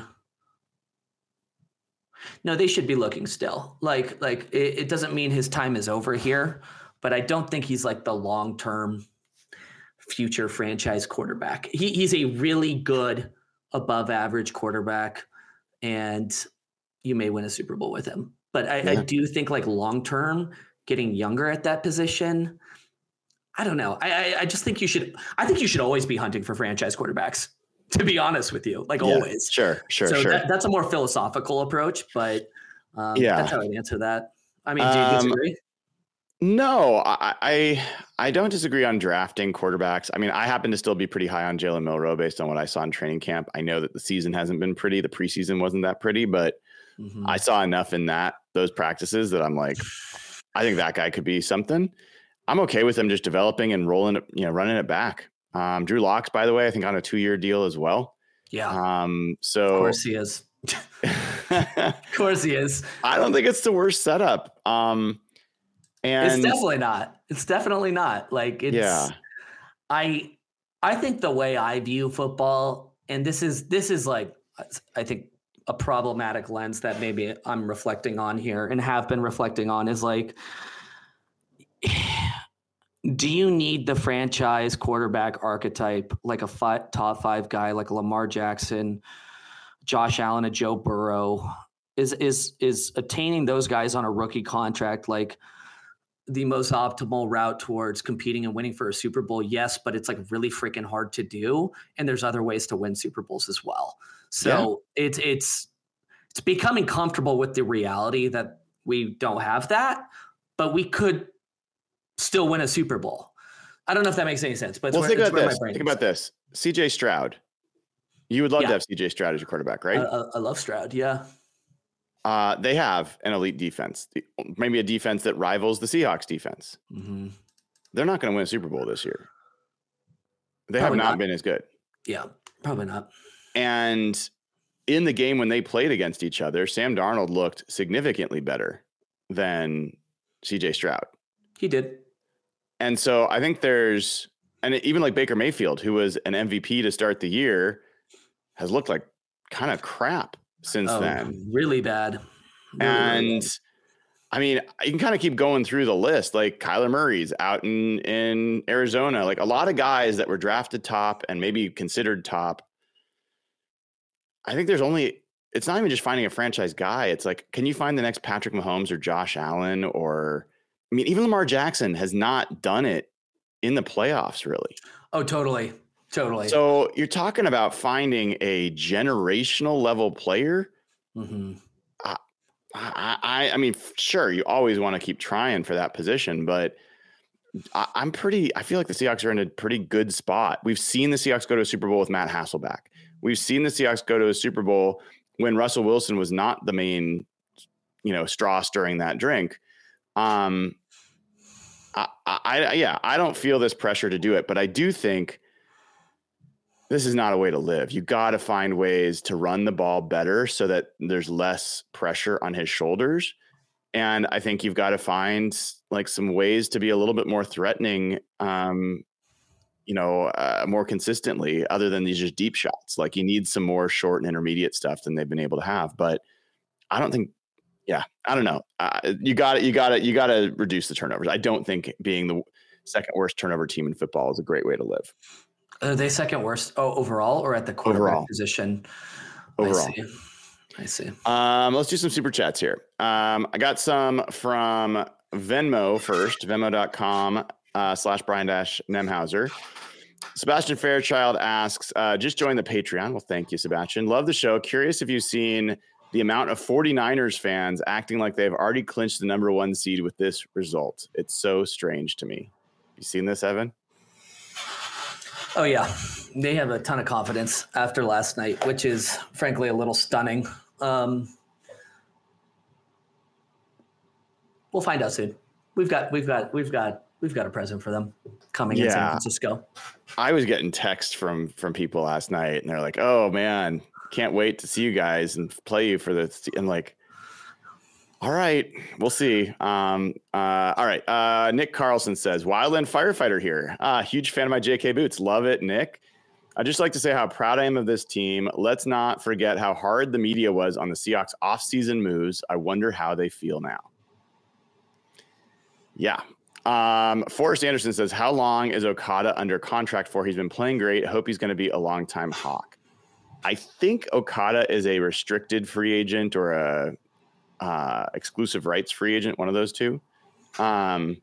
no, they should be looking still. Like like it, it doesn't mean his time is over here, but I don't think he's like the long term future franchise quarterback. He he's a really good above average quarterback, and you may win a Super Bowl with him. But I, I Yeah. do think like long term, getting younger at that position, I don't know. I, I I just think you should. I think you should always be hunting for franchise quarterbacks. To be honest with you, like Yeah, always. Sure, sure, so sure. that, that's a more philosophical approach, but um, Yeah. that's how I'd answer that. I mean, do you Um, disagree? No, I, I I don't disagree on drafting quarterbacks. I mean, I happen to still be pretty high on Jalen Milroe based on what I saw in training camp. I know that the season hasn't been pretty. The preseason wasn't that pretty, but Mhm. I saw enough in that those practices that I'm like, I think that guy could be something. I'm okay with them just developing and rolling it, you know, running it back. Um, Drew Locks, by the way, I think on a two year deal as well. Yeah, Um, of so course he is. Of course he is. I don't think it's the worst setup. Um, and It's definitely not. It's definitely not. Like it's. yeah, I I think the way I view football, and this is this is like I think a problematic lens that maybe I'm reflecting on here and have been reflecting on is like, do you need the franchise quarterback archetype like a five, top five guy like Lamar Jackson, Josh Allen, a Joe Burrow? Is is is attaining those guys on a rookie contract like the most optimal route towards competing and winning for a Super Bowl? Yes, but it's like really freaking hard to do. And there's other ways to win Super Bowls as well. So yeah. it's, it's, it's becoming comfortable with the reality that we don't have that, but we could still win a Super Bowl. I don't know if that makes any sense, but well, where, think about this. Think is. about this. C J Stroud. You would love yeah. to have C J Stroud as your quarterback, right? I, I love Stroud. Yeah. Uh, they have an elite defense, maybe a defense that rivals the Seahawks defense. Mm-hmm. They're not going to win a Super Bowl this year. They probably have not, not been as good. Yeah, probably not. And in the game when they played against each other, Sam Darnold looked significantly better than C J Stroud. He did. And so I think there's, and even like Baker Mayfield, who was an M V P to start the year, has looked like kind of crap since oh, then. Really bad. Really, and really bad. I mean, you can kind of keep going through the list. Like Kyler Murray's out in, in Arizona, like a lot of guys that were drafted top and maybe considered top. I think there's only, it's not even just finding a franchise guy. It's like, can you find the next Patrick Mahomes or Josh Allen? Or, I mean, even Lamar Jackson has not done it in the playoffs, really. Oh, totally. Totally. So you're talking about finding a generational level player. Mm-hmm. Uh, I, I, I mean, sure, you always want to keep trying for that position, but I, I'm pretty, I feel like the Seahawks are in a pretty good spot. We've seen the Seahawks go to a Super Bowl with Matt Hasselbeck. We've seen the Seahawks go to a Super Bowl when Russell Wilson was not the main, you know, straw stirring that drink. Um, I, I, yeah, I don't feel this pressure to do it, but I do think this is not a way to live. You got to find ways to run the ball better so that there's less pressure on his shoulders. And I think you've got to find like some ways to be a little bit more threatening, um, you know, uh, more consistently, other than these just deep shots. Like you need some more short and intermediate stuff than they've been able to have. But I don't think, yeah, I don't know. Uh, you got it. You got it. You got to reduce the turnovers. I don't think being the second worst turnover team in football is a great way to live. Are they second worst oh, overall or at the quarterback overall. position? Overall. I see. I see. Um, let's do some super chats here. Um, I got some from Venmo first, venmo.com uh, slash Brian dash Nemhauser. Sebastian Fairchild asks, uh, just joined the Patreon. Well, thank you, Sebastian. Love the show. Curious if you've seen the amount of 49ers fans acting like they've already clinched the number one seed with this result. It's so strange to me. You seen this, Evan? Oh, yeah. They have a ton of confidence after last night, which is frankly a little stunning. Um, we'll find out soon. We've got, we've got, we've got, we've got a present for them coming yeah. in San Francisco. I was getting texts from, from people last night and they're like, oh man, can't wait to see you guys and play you for the, and like, all right, we'll see. Um, uh, all right. Uh, Nick Carlson says, Wildland Firefighter here. Uh, huge fan of my J K boots. Love it, Nick. I'd just like to say how proud I am of this team. Let's not forget how hard the media was on the Seahawks offseason moves. I wonder how they feel now. Yeah. Um, Forrest Anderson says, how long is Okada under contract for? He's been playing great. Hope he's going to be a long-time Hawk. I think Okada is a restricted free agent or a uh, exclusive rights free agent, one of those two. Um,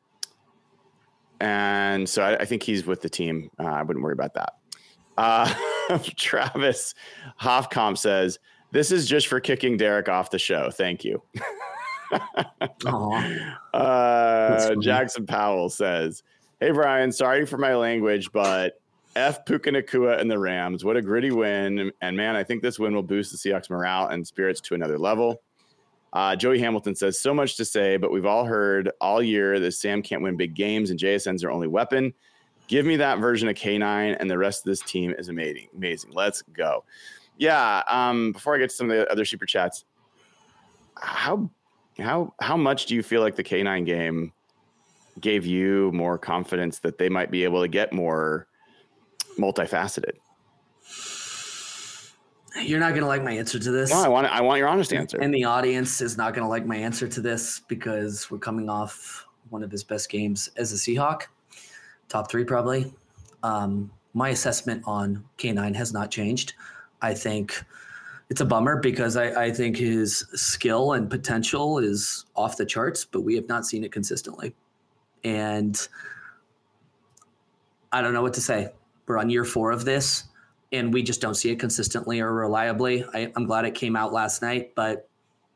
and so I, I think he's with the team. Uh, I wouldn't worry about that. Uh, Travis Hofcomp says, this is just for kicking Derek off the show. Thank you. uh, Jackson Powell says, hey, Brian, sorry for my language, but F Puka Nacua and the Rams. What a gritty win. And man, I think this win will boost the Seahawks morale and spirits to another level. Uh, Joey Hamilton says, so much to say, but we've all heard all year that Sam can't win big games and J S N's their only weapon. Give me that version of K nine, and the rest of this team is amazing. Amazing. Let's go. Yeah. Um, before I get to some of the other super chats, how how how much do you feel like the K nine game gave you more confidence that they might be able to get more multifaceted? You're not going to like my answer to this. No, I want I want your honest answer. And the audience is not going to like my answer to this because we're coming off one of his best games as a Seahawk. Top three, probably. Um, my assessment on K nine has not changed. I think it's a bummer because I, I think his skill and potential is off the charts, but we have not seen it consistently. And I don't know what to say. We're on year four of this, and we just don't see it consistently or reliably. I, I'm glad it came out last night, but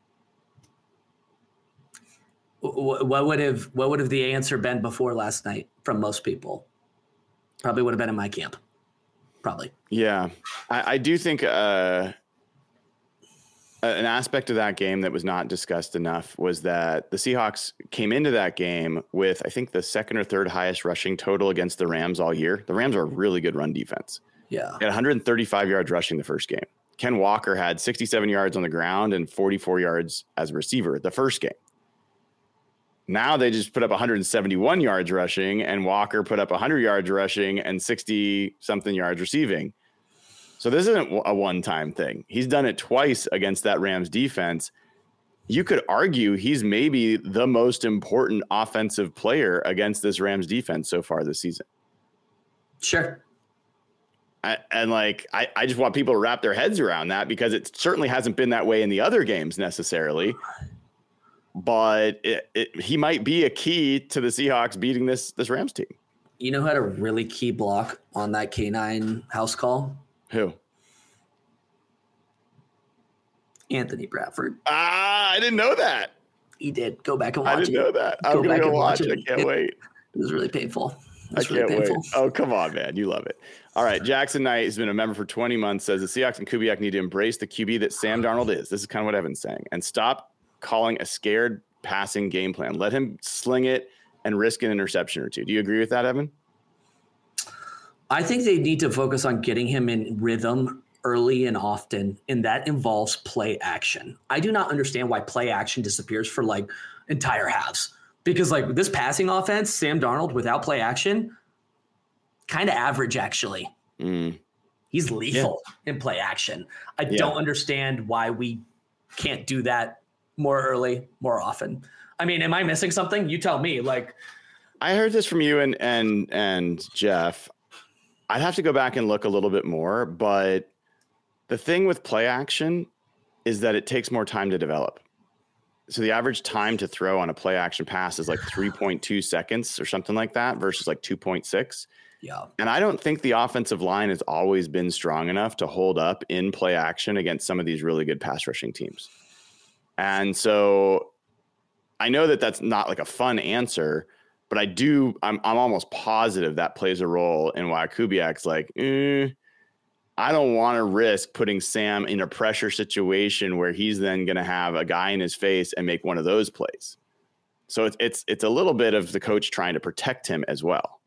what would have what would have the answer been before last night from most people? Probably would have been in my camp. Probably. Yeah. I, I do think uh, an aspect of that game that was not discussed enough was that the Seahawks came into that game with, I think, the second or third highest rushing total against the Rams all year. The Rams are a really good run defense. Yeah. They had one hundred thirty-five yards rushing the first game. Ken Walker had sixty-seven yards on the ground and forty-four yards as a receiver the first game. Now they just put up one hundred seventy-one yards rushing, and Walker put up one hundred yards rushing and sixty-something yards receiving. So this isn't a one-time thing. He's done it twice against that Rams defense. You could argue he's maybe the most important offensive player against this Rams defense so far this season. Sure. I, and like, I, I just want people to wrap their heads around that because it certainly hasn't been that way in the other games necessarily. But it, it, he might be a key to the Seahawks beating this this Rams team. You know who had a really key block on that K nine house call? Who? Anthony Bradford. Ah, I didn't know that. He did. Go back and watch it. I didn't it. know that. I'm going to go watch it. it. I can't it, wait. It was really painful. I can't really wait. Oh, come on, man. You love it. All right. Jackson Knight has been a member for twenty months, says the Seahawks and Kubiak need to embrace the Q B that Sam Darnold is. This is kind of what Evan's saying. And stop calling a scared passing game plan. Let him sling it and risk an interception or two. Do you agree with that, Evan? I think they need to focus on getting him in rhythm early and often, and that involves play action. I do not understand why play action disappears for like entire halves, because like this passing offense, Sam Darnold without play action, kind of average actually. Mm. He's lethal yeah. in play action. I yeah. don't understand why we can't do that more early, more often. I mean, am I missing something? You tell me. Like, I heard this from you and and and Jeff. I'd have to go back and look a little bit more, but the thing with play action is that it takes more time to develop. So the average time to throw on a play action pass is like three point two seconds or something like that versus like two point six. Yeah. And I don't think the offensive line has always been strong enough to hold up in play action against some of these really good pass rushing teams. And so I know that that's not like a fun answer, but I do, I'm I'm almost positive that plays a role in why Kubiak's like, eh, I don't want to risk putting Sam in a pressure situation where he's then going to have a guy in his face and make one of those plays. So it's it's it's a little bit of the coach trying to protect him as well.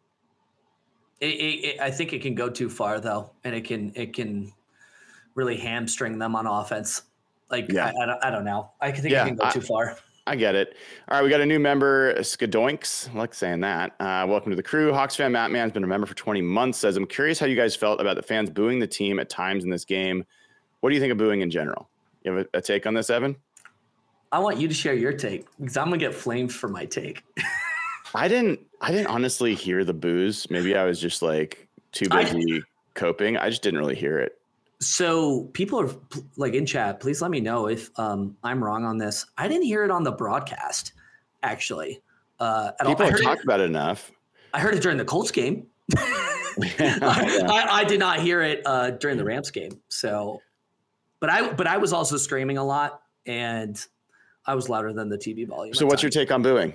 It, it, it, I think it can go too far though, and it can it can really hamstring them on offense. Like yeah. I, I, don't, I don't know. I think yeah, it can go I, too far. I get it. All right, we got a new member, Skadoinks. I like saying that. Uh, welcome to the crew. Hawks fan Matt Man's been a member for twenty months. Says, I'm curious how you guys felt about the fans booing the team at times in this game. What do you think of booing in general? You have a, a take on this, Evan? I want you to share your take because I'm gonna get flamed for my take. I didn't. I didn't honestly hear the boos. Maybe I was just like too busy I, coping. I just didn't really hear it. So people are like in chat, please let me know if um, I'm wrong on this. I didn't hear it on the broadcast, actually. Uh, at people all. have talked it, about it enough. I heard it during the Colts game. yeah, I, yeah. I, I did not hear it uh, during the Rams game. So, but I but I was also screaming a lot, and I was louder than the T V volume. So what's your take on booing?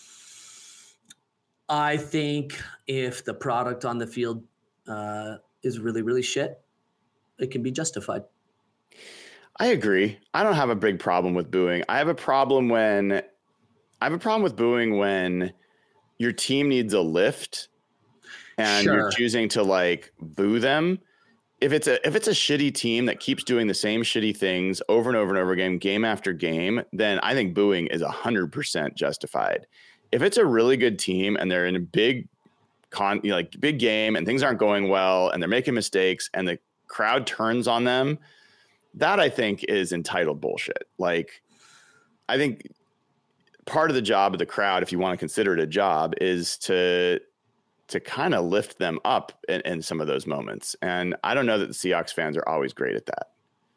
I think if the product on the field uh, is really, really shit, it can be justified. I agree. I don't have a big problem with booing. I have a problem when I have a problem with booing when your team needs a lift and sure. you're choosing to like boo them. If it's a if it's a shitty team that keeps doing the same shitty things over and over and over again, game after game, then I think booing is a hundred percent justified. If it's a really good team and they're in a big con you know, like big game and things aren't going well and they're making mistakes and the crowd turns on them, that I think is entitled bullshit. Like, I think part of the job of the crowd, if you want to consider it a job, is to to kind of lift them up in, in some of those moments. And I don't know that the Seahawks fans are always great at that.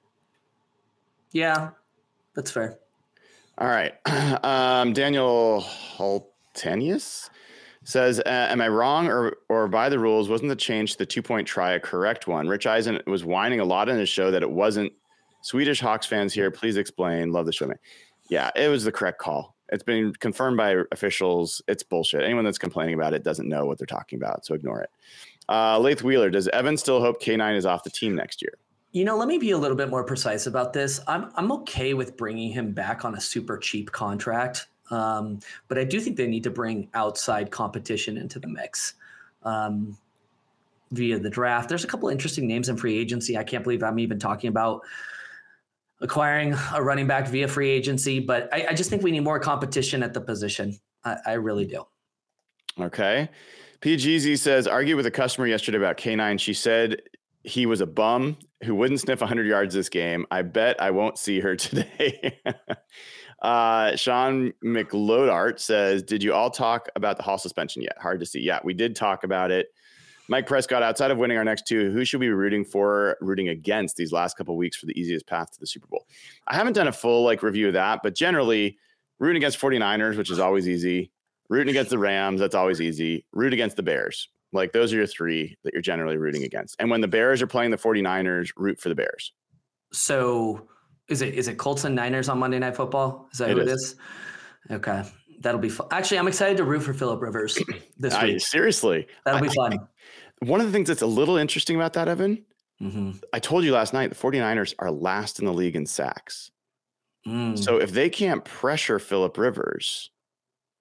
Yeah, that's fair. All right. Um, Daniel Holtenius says, uh, am I wrong or or by the rules, wasn't the change to the two-point try a correct one? Rich Eisen was whining a lot in his show that it wasn't. Swedish Hawks fans here, please explain. Love the show, man. Yeah, it was the correct call. It's been confirmed by officials. It's bullshit. Anyone that's complaining about it doesn't know what they're talking about, so ignore it. Uh, Lath Wheeler, does Evan still hope K nine is off the team next year? You know, let me be a little bit more precise about this. I'm I'm okay with bringing him back on a super cheap contract. Um, but I do think they need to bring outside competition into the mix um, via the draft. There's a couple of interesting names in free agency. I can't believe I'm even talking about acquiring a running back via free agency, but I, I just think we need more competition at the position. I, I really do. Okay. P G Z says, argue with a customer yesterday about K nine. She said he was a bum who wouldn't sniff one hundred yards this game. I bet I won't see her today. Uh, Sean McLodart says, did you all talk about the Hall suspension yet? Hard to see. Yeah, we did talk about it. Mike Prescott, outside of winning our next two, who should we be rooting for, rooting against these last couple of weeks for the easiest path to the Super Bowl? I haven't done a full like review of that, but generally rooting against 49ers, which is always easy. Rooting against the Rams, that's always easy. Root against the Bears. Like those are your three that you're generally rooting against. And when the Bears are playing the 49ers, root for the Bears. So Is it is it Colts and Niners on Monday Night Football? Is that it who is. It is? Okay. That'll be fun. Actually, I'm excited to root for Phillip Rivers this I, week. Seriously. That'll be I, fun. I, one of the things that's a little interesting about that, Evan, mm-hmm. I told you last night, the 49ers are last in the league in sacks. Mm. So if they can't pressure Phillip Rivers,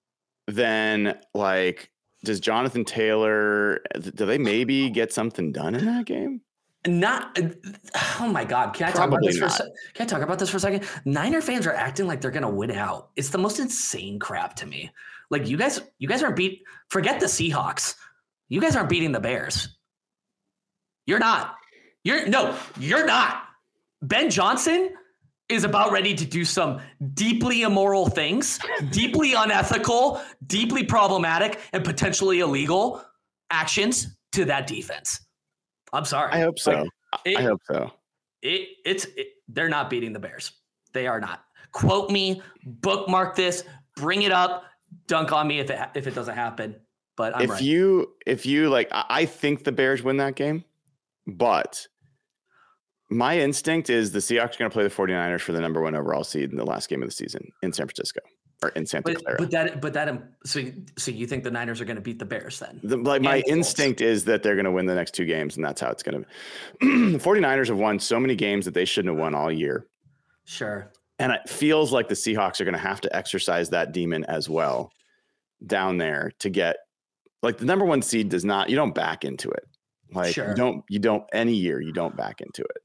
then like, does Jonathan Taylor, do they maybe get something done in that game? Not, oh my God. Can I Probably talk about this not. for a se- Can I talk about this for a second? Niner fans are acting like they're going to win out. It's the most insane crap to me. Like you guys, you guys aren't beat, forget the Seahawks. You guys aren't beating the Bears. You're not. You're no, you're not. Ben Johnson is about ready to do some deeply immoral things, deeply unethical, deeply problematic, and potentially illegal actions to that defense. I'm sorry. I hope so. Like, it, I hope so. It, it's it, they're not beating the Bears. They are not. Quote me, bookmark this, bring it up, dunk on me if it if it doesn't happen. But I'm if right. you if you like, I think the Bears win that game, but my instinct is the Seahawks are going to play the 49ers for the number one overall seed in the last game of the season in San Francisco or in Santa But, Clara. but that, but that, so, so you think the Niners are going to beat the Bears then? The, like my instinct is that they're going to win the next two games, and that's how it's going to be. The 49ers have won so many games that they shouldn't have won all year. Sure. And it feels like the Seahawks are going to have to exercise that demon as well down there to get, like, the number one seed does not, you don't back into it. Like Sure. you don't, you don't any year, you don't back into it.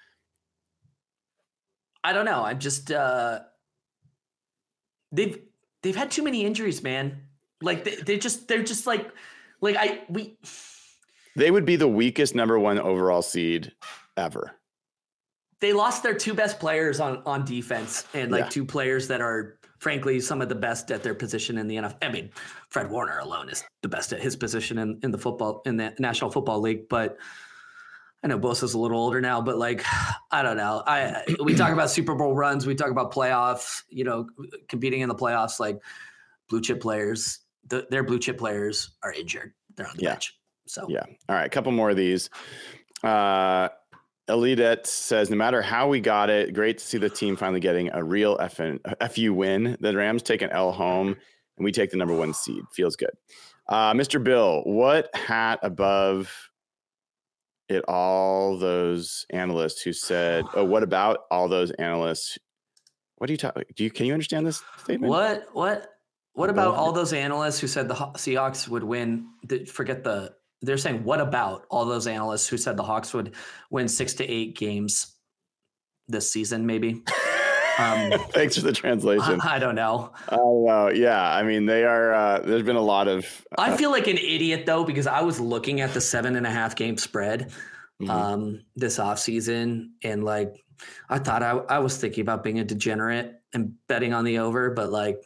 I don't know. I'm just uh, they've they've had too many injuries, man. Like they they just they're just like like I we They would be the weakest number one overall seed ever. They lost their two best players on on defense and like Yeah. two players that are frankly some of the best at their position in the N F L. I mean, Fred Warner alone is the best at his position in, in the football in the National Football League, but I know Bosa's a little older now, but like, I don't know. I we talk about Super Bowl runs, we talk about playoffs, you know, competing in the playoffs. Like blue chip players, the, their blue chip players are injured. They're on the Yeah. bench. So Yeah. All right. A couple more of these. Uh, Elidette says, no matter how we got it, great to see the team finally getting a real F N, F U win. The Rams take an L home, and we take the number one seed. Feels good. Uh, Mister Bill, what hat above it all those analysts who said, oh, what about all those analysts? What do you talk? Do you can you understand this statement? what what what Above about all it. those analysts who said the Haw- Seahawks would win? The, forget the. They're saying what about all those analysts who said the Hawks would win six to eight games this season? Maybe. Um, Thanks for the translation. I, I don't know. Oh, uh, yeah. I mean, they are. Uh, there's been a lot of. Uh, I feel like an idiot though, because I was looking at the seven and a half game spread Mhm. um, this offseason. And like, I thought I, I was thinking about being a degenerate and betting on the over, but like,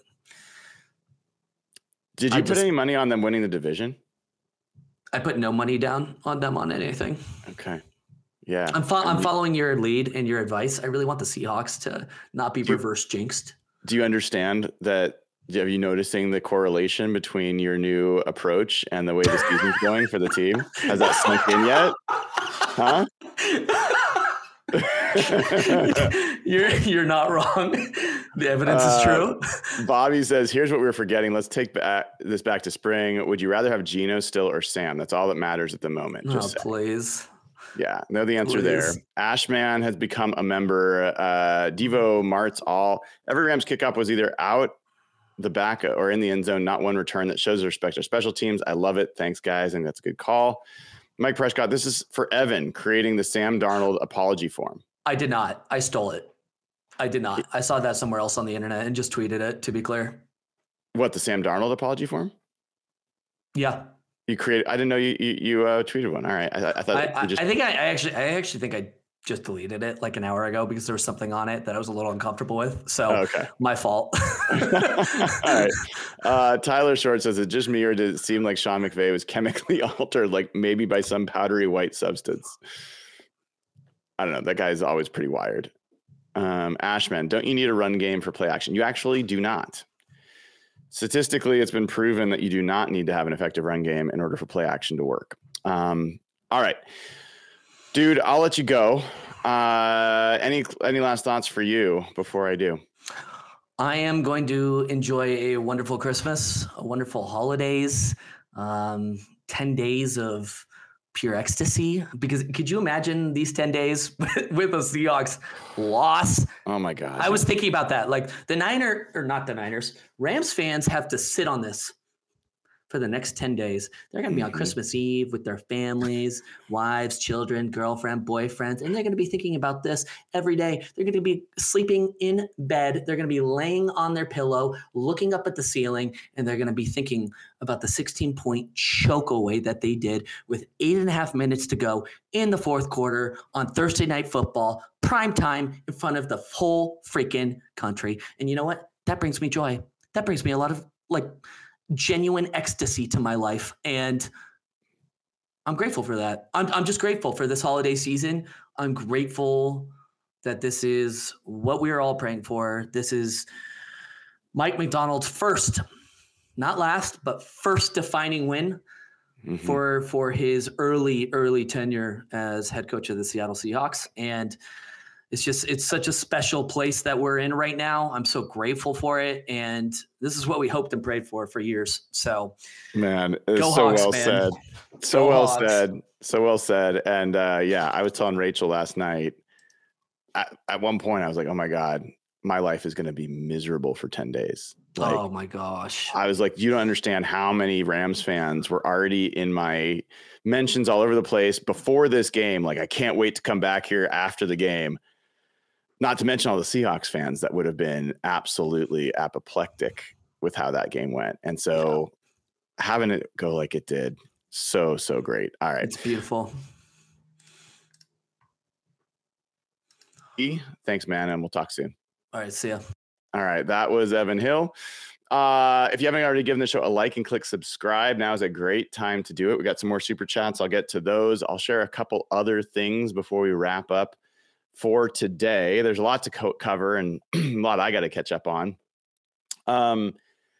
Did I you put just- any money on them winning the division? I put no money down on them on anything. Okay. Yeah. I'm, fo- I'm And following your lead and your advice. I really want the Seahawks to not be Do you- reverse jinxed. Do you understand that? Have you noticing the correlation between your new approach and the way the season's going for the team? Has that sunk in yet? Huh? you're you're not wrong. The evidence is Uh, true. Bobby says, here's what we were forgetting. Let's take back this back to spring. Would you rather have Geno still or Sam? That's all that matters at the moment. Oh, Just saying. please. Yeah, know the answer there. Please. Ashman has become a member. Uh, Devo, Martz, all. Every Rams kickoff was either out the back or in the end zone, not one return. That shows the respect of special teams. I love it. Thanks, guys. And that's a good call. Mike Prescott, this is for Evan creating the Sam Darnold apology form. I did not. I stole it. I did not. I saw that somewhere else on the internet and just tweeted it, to be clear. What, the Sam Darnold apology form? Yeah. You created, I didn't know you you, you uh, tweeted one. All right. I, I thought I, you I, just, I think I, I actually I actually think I just deleted it like an hour ago because there was something on it that I was a little uncomfortable with. So oh, okay. my fault. All right. Uh, Tyler Short says, is it just me or did it seem like Sean McVay was chemically altered, like maybe by some powdery white substance? I don't know. That guy's always pretty wired. Um, Ashman, don't you need a run game for play action? You actually do not. Statistically, it's been proven that you do not need to have an effective run game in order for play action to work. Um, all right. Dude, I'll let you go. Uh, any any last thoughts for you before I do? I am going to enjoy a wonderful Christmas, a wonderful holidays, um, ten days of pure ecstasy. Because could you imagine these ten days with the Seahawks loss? Oh my God. I was thinking about that. Like the Niner, or not the Niners, Rams fans have to sit on this for the next ten days. They're going to be on Mhm. Christmas Eve with their families, wives, children, girlfriend, boyfriends, and they're going to be thinking about this every day. They're going to be sleeping in bed. They're going to be laying on their pillow, looking up at the ceiling, and they're going to be thinking about the sixteen-point choke away that they did with eight and a half minutes to go in the fourth quarter on Thursday Night Football, prime time in front of the whole freaking country. And you know what? That brings me joy. That brings me a lot of like genuine ecstasy to my life. And I'm grateful for that. I'm, I'm just grateful for this holiday season. I'm grateful that this is what we are all praying for. This is Mike Macdonald's first, not last, but first defining win mm-hmm. for, for his early, early tenure as head coach of the Seattle Seahawks. And it's just, it's such a special place that we're in right now. I'm so grateful for it. And this is what we hoped and prayed for for years. So, man, it's go so Hawks, well man. said. So Go well Hawks. said. So well said. And uh, yeah, I was telling Rachel last night, at, at one point I was like, oh my God, my life is going to be miserable for ten days. Like, oh my gosh. I was like, you don't understand how many Rams fans were already in my mentions all over the place before this game. Like, I can't wait to come back here after the game. Not to mention all the Seahawks fans that would have been absolutely apoplectic with how that game went. And so yeah. having it go like it did, so, so great. All right. It's beautiful. Thanks, man. And we'll talk soon. All right. See ya. All right. That was Evan Hill. Uh, if you haven't already given the show a like and click subscribe, now is a great time to do it. We got some more super chats. I'll get to those. I'll share a couple other things before we wrap up for today. There's a lot to co- cover and a lot I got to catch up on. Um,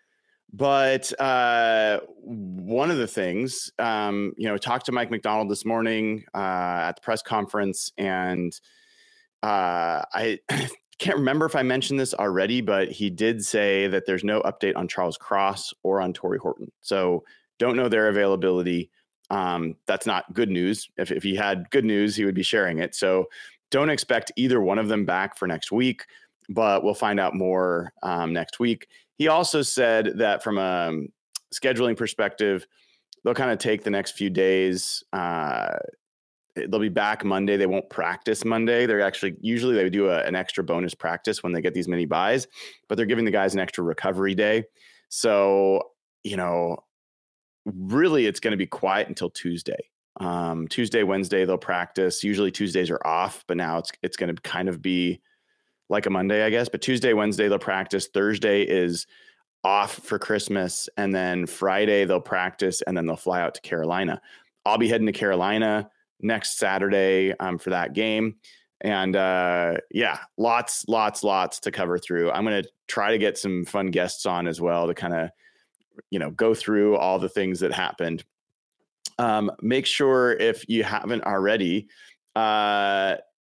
but uh, one of the things, um, you know, talked to Mike Macdonald this morning uh, at the press conference, and uh, I can't remember if I mentioned this already, but he did say that there's no update on Charles Cross or on Torrey Horton. So don't know their availability. Um, that's not good news. If, if he had good news, he would be sharing it. So don't expect either one of them back for next week, but we'll find out more um, next week. He also said that from a scheduling perspective, they'll kind of take the next few days. Uh, they'll be back Monday. They won't practice Monday. They're actually, usually they do a, an extra bonus practice when they get these mini buys, but they're giving the guys an extra recovery day. So, you know, really it's going to be quiet until Tuesday. Um, Tuesday, Wednesday, they'll practice. Usually Tuesdays are off, but now it's it's going to kind of be like a Monday, I guess. But Tuesday, Wednesday, they'll practice. Thursday is off for Christmas. And then Friday, they'll practice, and then they'll fly out to Carolina. I'll be heading to Carolina next Saturday um, for that game. And uh, yeah, lots, lots, lots to cover through. I'm going to try to get some fun guests on as well to kind of, you know, go through all the things that happened. Um, make sure if you haven't already, uh,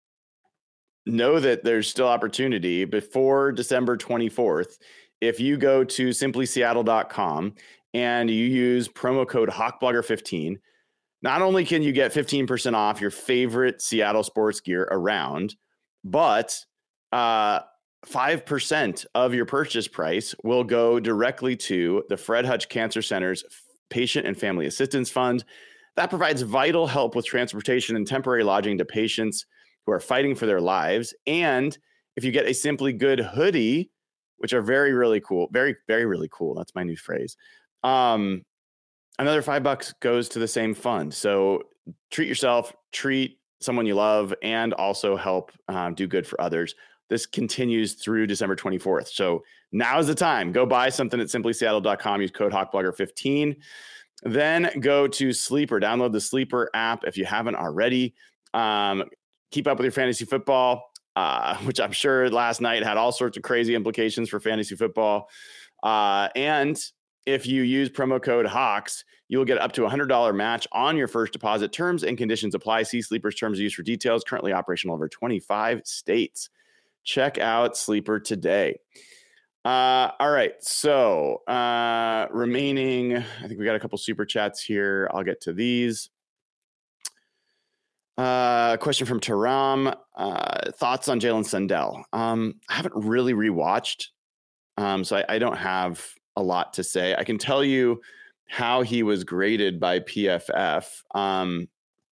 know that there's still opportunity before December twenty-fourth. If you go to simply seattle dot com and you use promo code hawk blogger fifteen, not only can you get fifteen percent off your favorite Seattle sports gear around, but uh, five percent of your purchase price will go directly to the Fred Hutch Cancer Center's Patient and Family Assistance Fund. That provides vital help with transportation and temporary lodging to patients who are fighting for their lives. And if you get a Simply Good hoodie, which are very, really cool, very, very, really cool. That's my new phrase. Um, another five bucks goes to the same fund. So treat yourself, treat someone you love, and also help um, do good for others. This continues through December twenty-fourth. So now is the time. Go buy something at simply seattle dot com. Use code hawk blogger fifteen. Then go to Sleeper. Download the Sleeper app if you haven't already. Um, keep up with your fantasy football, uh, which I'm sure last night had all sorts of crazy implications for fantasy football. Uh, and if you use promo code HAWKS, you'll get up to a one hundred dollars match on your first deposit. Terms and conditions apply. See Sleeper's terms of use for details. Currently operational over twenty-five states. Check out Sleeper today. Uh, all right. So uh, remaining, I think we got a couple super chats here. I'll get to these. Uh, question from Taram. Uh, thoughts on Jalen Sundell? Um, I haven't really rewatched, um, so I, I don't have a lot to say. I can tell you how he was graded by P F F. Um,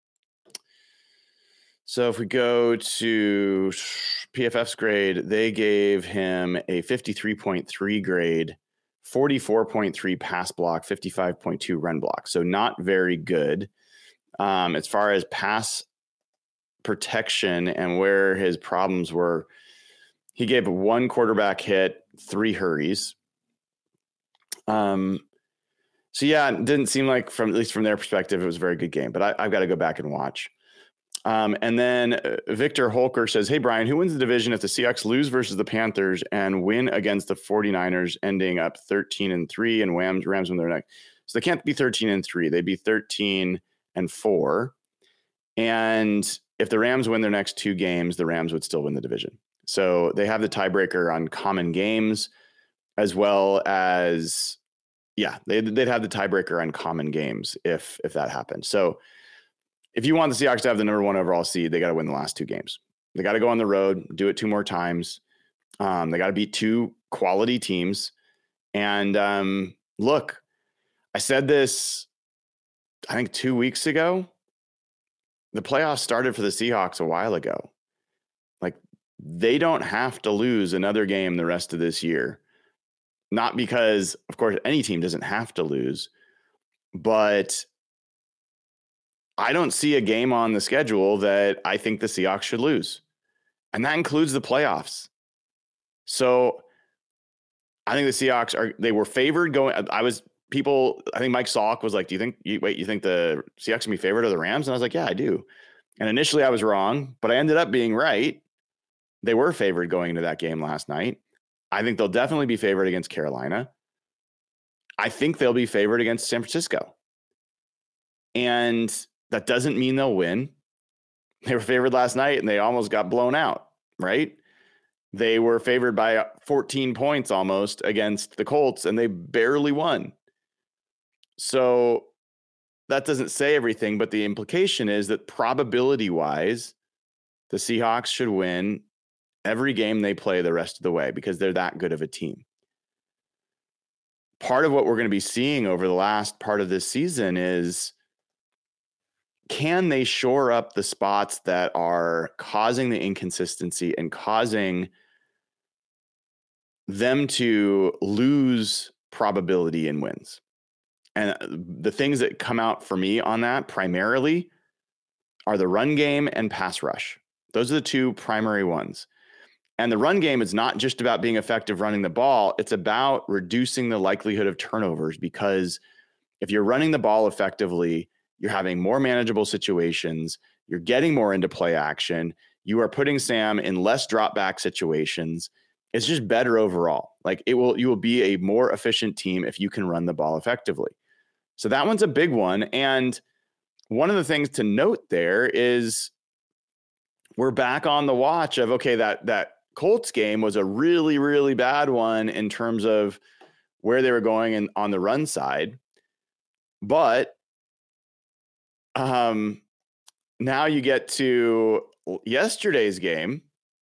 so if we go to P F F's grade, they gave him a fifty-three point three grade, forty-four point three pass block, fifty-five point two run block. So not very good. Um, as far as pass protection and where his problems were, he gave one quarterback hit, three hurries. Um, so yeah, it didn't seem like, from at least from their perspective, it was a very good game, but I, I've got to go back and watch. Um, and then uh, Victor Holker says, hey, Brian, who wins the division if the Seahawks lose versus the Panthers and win against the 49ers, ending up thirteen and three and Rams, Rams win their neck? So they can't be thirteen and three. They'd be thirteen and four. And if the Rams win their next two games, the Rams would still win the division. So they have the tiebreaker on common games, as well as, yeah, they'd, they'd have the tiebreaker on common games if if that happened. So if you want the Seahawks to have the number one overall seed, they got to win the last two games. They got to go on the road, do it two more times. Um, they got to beat two quality teams. And um, look, I said this, I think two weeks ago. The playoffs started for the Seahawks a while ago. Like, they don't have to lose another game the rest of this year. Not because, of course, any team doesn't have to lose, but I don't see a game on the schedule that I think the Seahawks should lose. And that includes the playoffs. So I think the Seahawks are, they were favored going, I was, people, I think Mike Salk was like, do you think, you, wait, you think the Seahawks can be favored or the Rams? And I was like, yeah, I do. And initially I was wrong, but I ended up being right. They were favored going into that game last night. I think they'll definitely be favored against Carolina. I think they'll be favored against San Francisco. And that doesn't mean they'll win. They were favored last night and they almost got blown out, right? They were favored by fourteen points almost against the Colts and they barely won. So that doesn't say everything, but the implication is that probability-wise, the Seahawks should win every game they play the rest of the way because they're that good of a team. Part of what we're going to be seeing over the last part of this season is, can they shore up the spots that are causing the inconsistency and causing them to lose probability in wins? And the things that come out for me on that primarily are the run game and pass rush. Those are the two primary ones. And the run game is not just about being effective running the ball. It's about reducing the likelihood of turnovers, because if you're running the ball effectively, you're having more manageable situations, you're getting more into play action, you are putting Sam in less drop back situations. It's just better overall. Like, it will, you will be a more efficient team if you can run the ball effectively. So that one's a big one. And one of the things to note there is we're back on the watch of, okay, that, that Colts game was a really, really bad one in terms of where they were going and on the run side. But um, now you get to yesterday's game,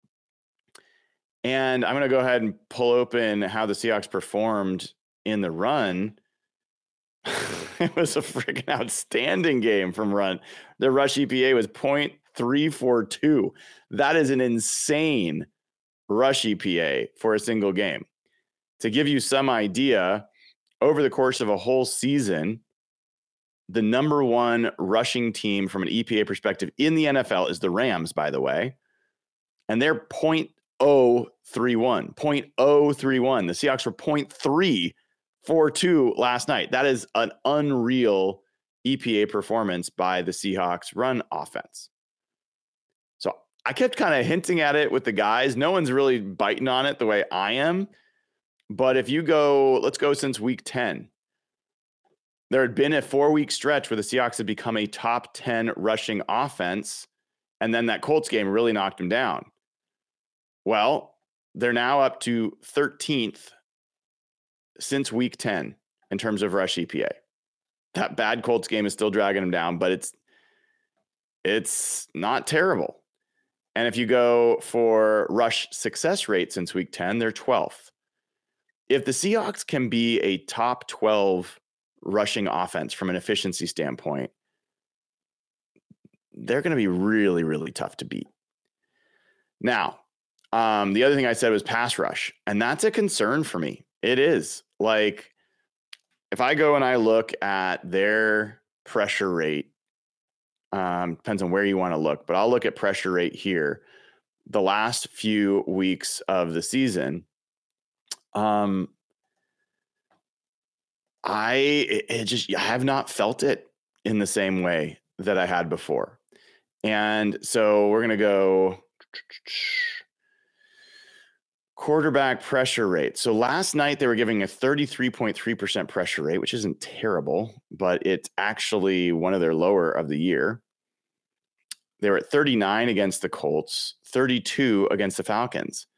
and I'm going to go ahead and pull open how the Seahawks performed in the run. It was a freaking outstanding game from run. The rush E P A was point three four two. That is an insane rush E P A for a single game. To give you some idea, over the course of a whole season, the number one rushing team from an E P A perspective in the N F L is the Rams, by the way. And they're point oh three one. point oh three one. The Seahawks were point three four two last night. That is an unreal E P A performance by the Seahawks run offense. So I kept kind of hinting at it with the guys. No one's really biting on it the way I am. But if you go, let's go since week ten. There had been a four-week stretch where the Seahawks had become a top ten rushing offense, and then that Colts game really knocked them down. Well, they're now up to thirteenth since week ten in terms of rush E P A. That bad Colts game is still dragging them down, but it's it's not terrible. And if you go for rush success rate since week ten, they're twelfth. If the Seahawks can be a top twelve rushing offense from an efficiency standpoint, they're going to be really, really tough to beat. Now, um, the other thing I said was pass rush, and that's a concern for me. It is. Like, if I go and I look at their pressure rate, um, depends on where you want to look, but I'll look at pressure rate here. The last few weeks of the season, um, I it, it just I have not felt it in the same way that I had before. And so we're going to go quarterback pressure rate. So last night they were giving a thirty-three point three percent pressure rate, which isn't terrible, but it's actually one of their lower of the year. They were at thirty-nine against the Colts, thirty-two against the Falcons.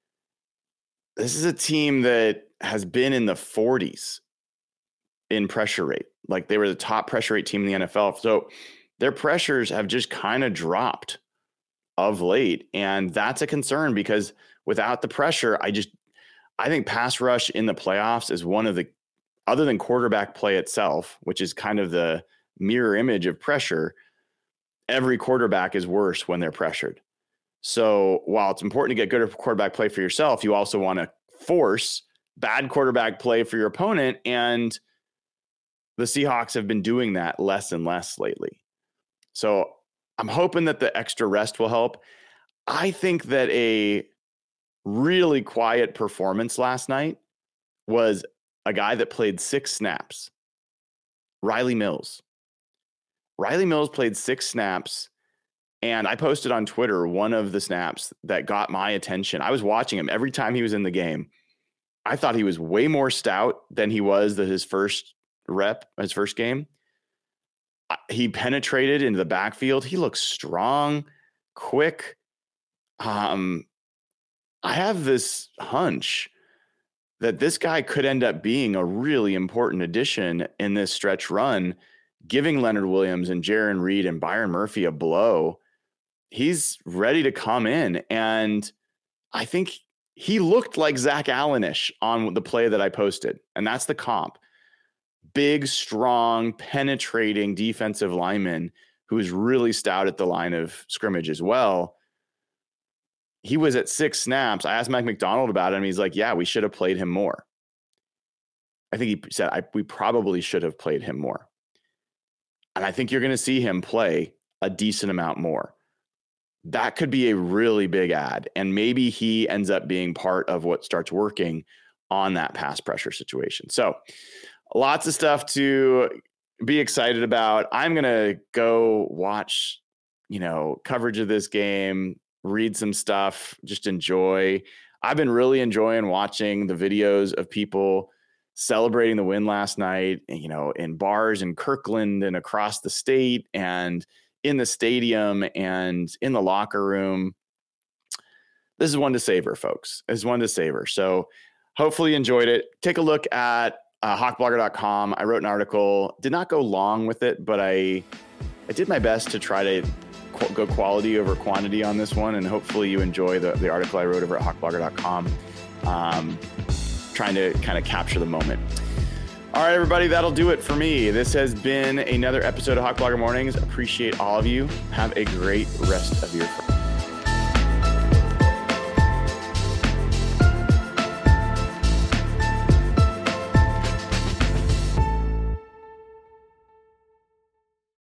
This is a team that has been in the forties in pressure rate. Like, they were the top pressure rate team in the N F L. So their pressures have just kind of dropped of late. And that's a concern because without the pressure, I just, I think pass rush in the playoffs is one of the, other than quarterback play itself, which is kind of the mirror image of pressure, every quarterback is worse when they're pressured. So while it's important to get good quarterback play for yourself, you also want to force bad quarterback play for your opponent. And the Seahawks have been doing that less and less lately. So I'm hoping that the extra rest will help. I think that a really quiet performance last night was a guy that played six snaps, Riley Mills. Riley Mills played six snaps, and I posted on Twitter one of the snaps that got my attention. I was watching him every time he was in the game. I thought he was way more stout than he was the, his first rep, his first game. He penetrated into the backfield. He looks strong, quick. Um, I have this hunch that this guy could end up being a really important addition in this stretch run, giving Leonard Williams and Jaron Reed and Byron Murphy a blow. He's ready to come in. And I think he looked like Zach Allen-ish on the play that I posted. And that's the comp. Big, strong, penetrating defensive lineman who is really stout at the line of scrimmage as well. He was at six snaps. I asked Mike McDonald about him. He's like, yeah, we should have played him more. I think he said, I, we probably should have played him more. And I think you're going to see him play a decent amount more. That could be a really big add. And maybe he ends up being part of what starts working on that pass pressure situation. So lots of stuff to be excited about. I'm going to go watch, you know, coverage of this game, read some stuff, just enjoy. I've been really enjoying watching the videos of people celebrating the win last night, you know, in bars in Kirkland and across the state and in the stadium and in the locker room. This is one to savor, folks. This is one to savor. So hopefully you enjoyed it. Take a look at Uh, hawk blogger dot com. I wrote an article, did not go long with it, but I I did my best to try to qu- go quality over quantity on this one. And hopefully you enjoy the, the article I wrote over at hawk blogger dot com, um, trying to kind of capture the moment. All right, everybody, that'll do it for me. This has been another episode of Hawk Blogger Mornings. Appreciate all of you. Have a great rest of your Friday.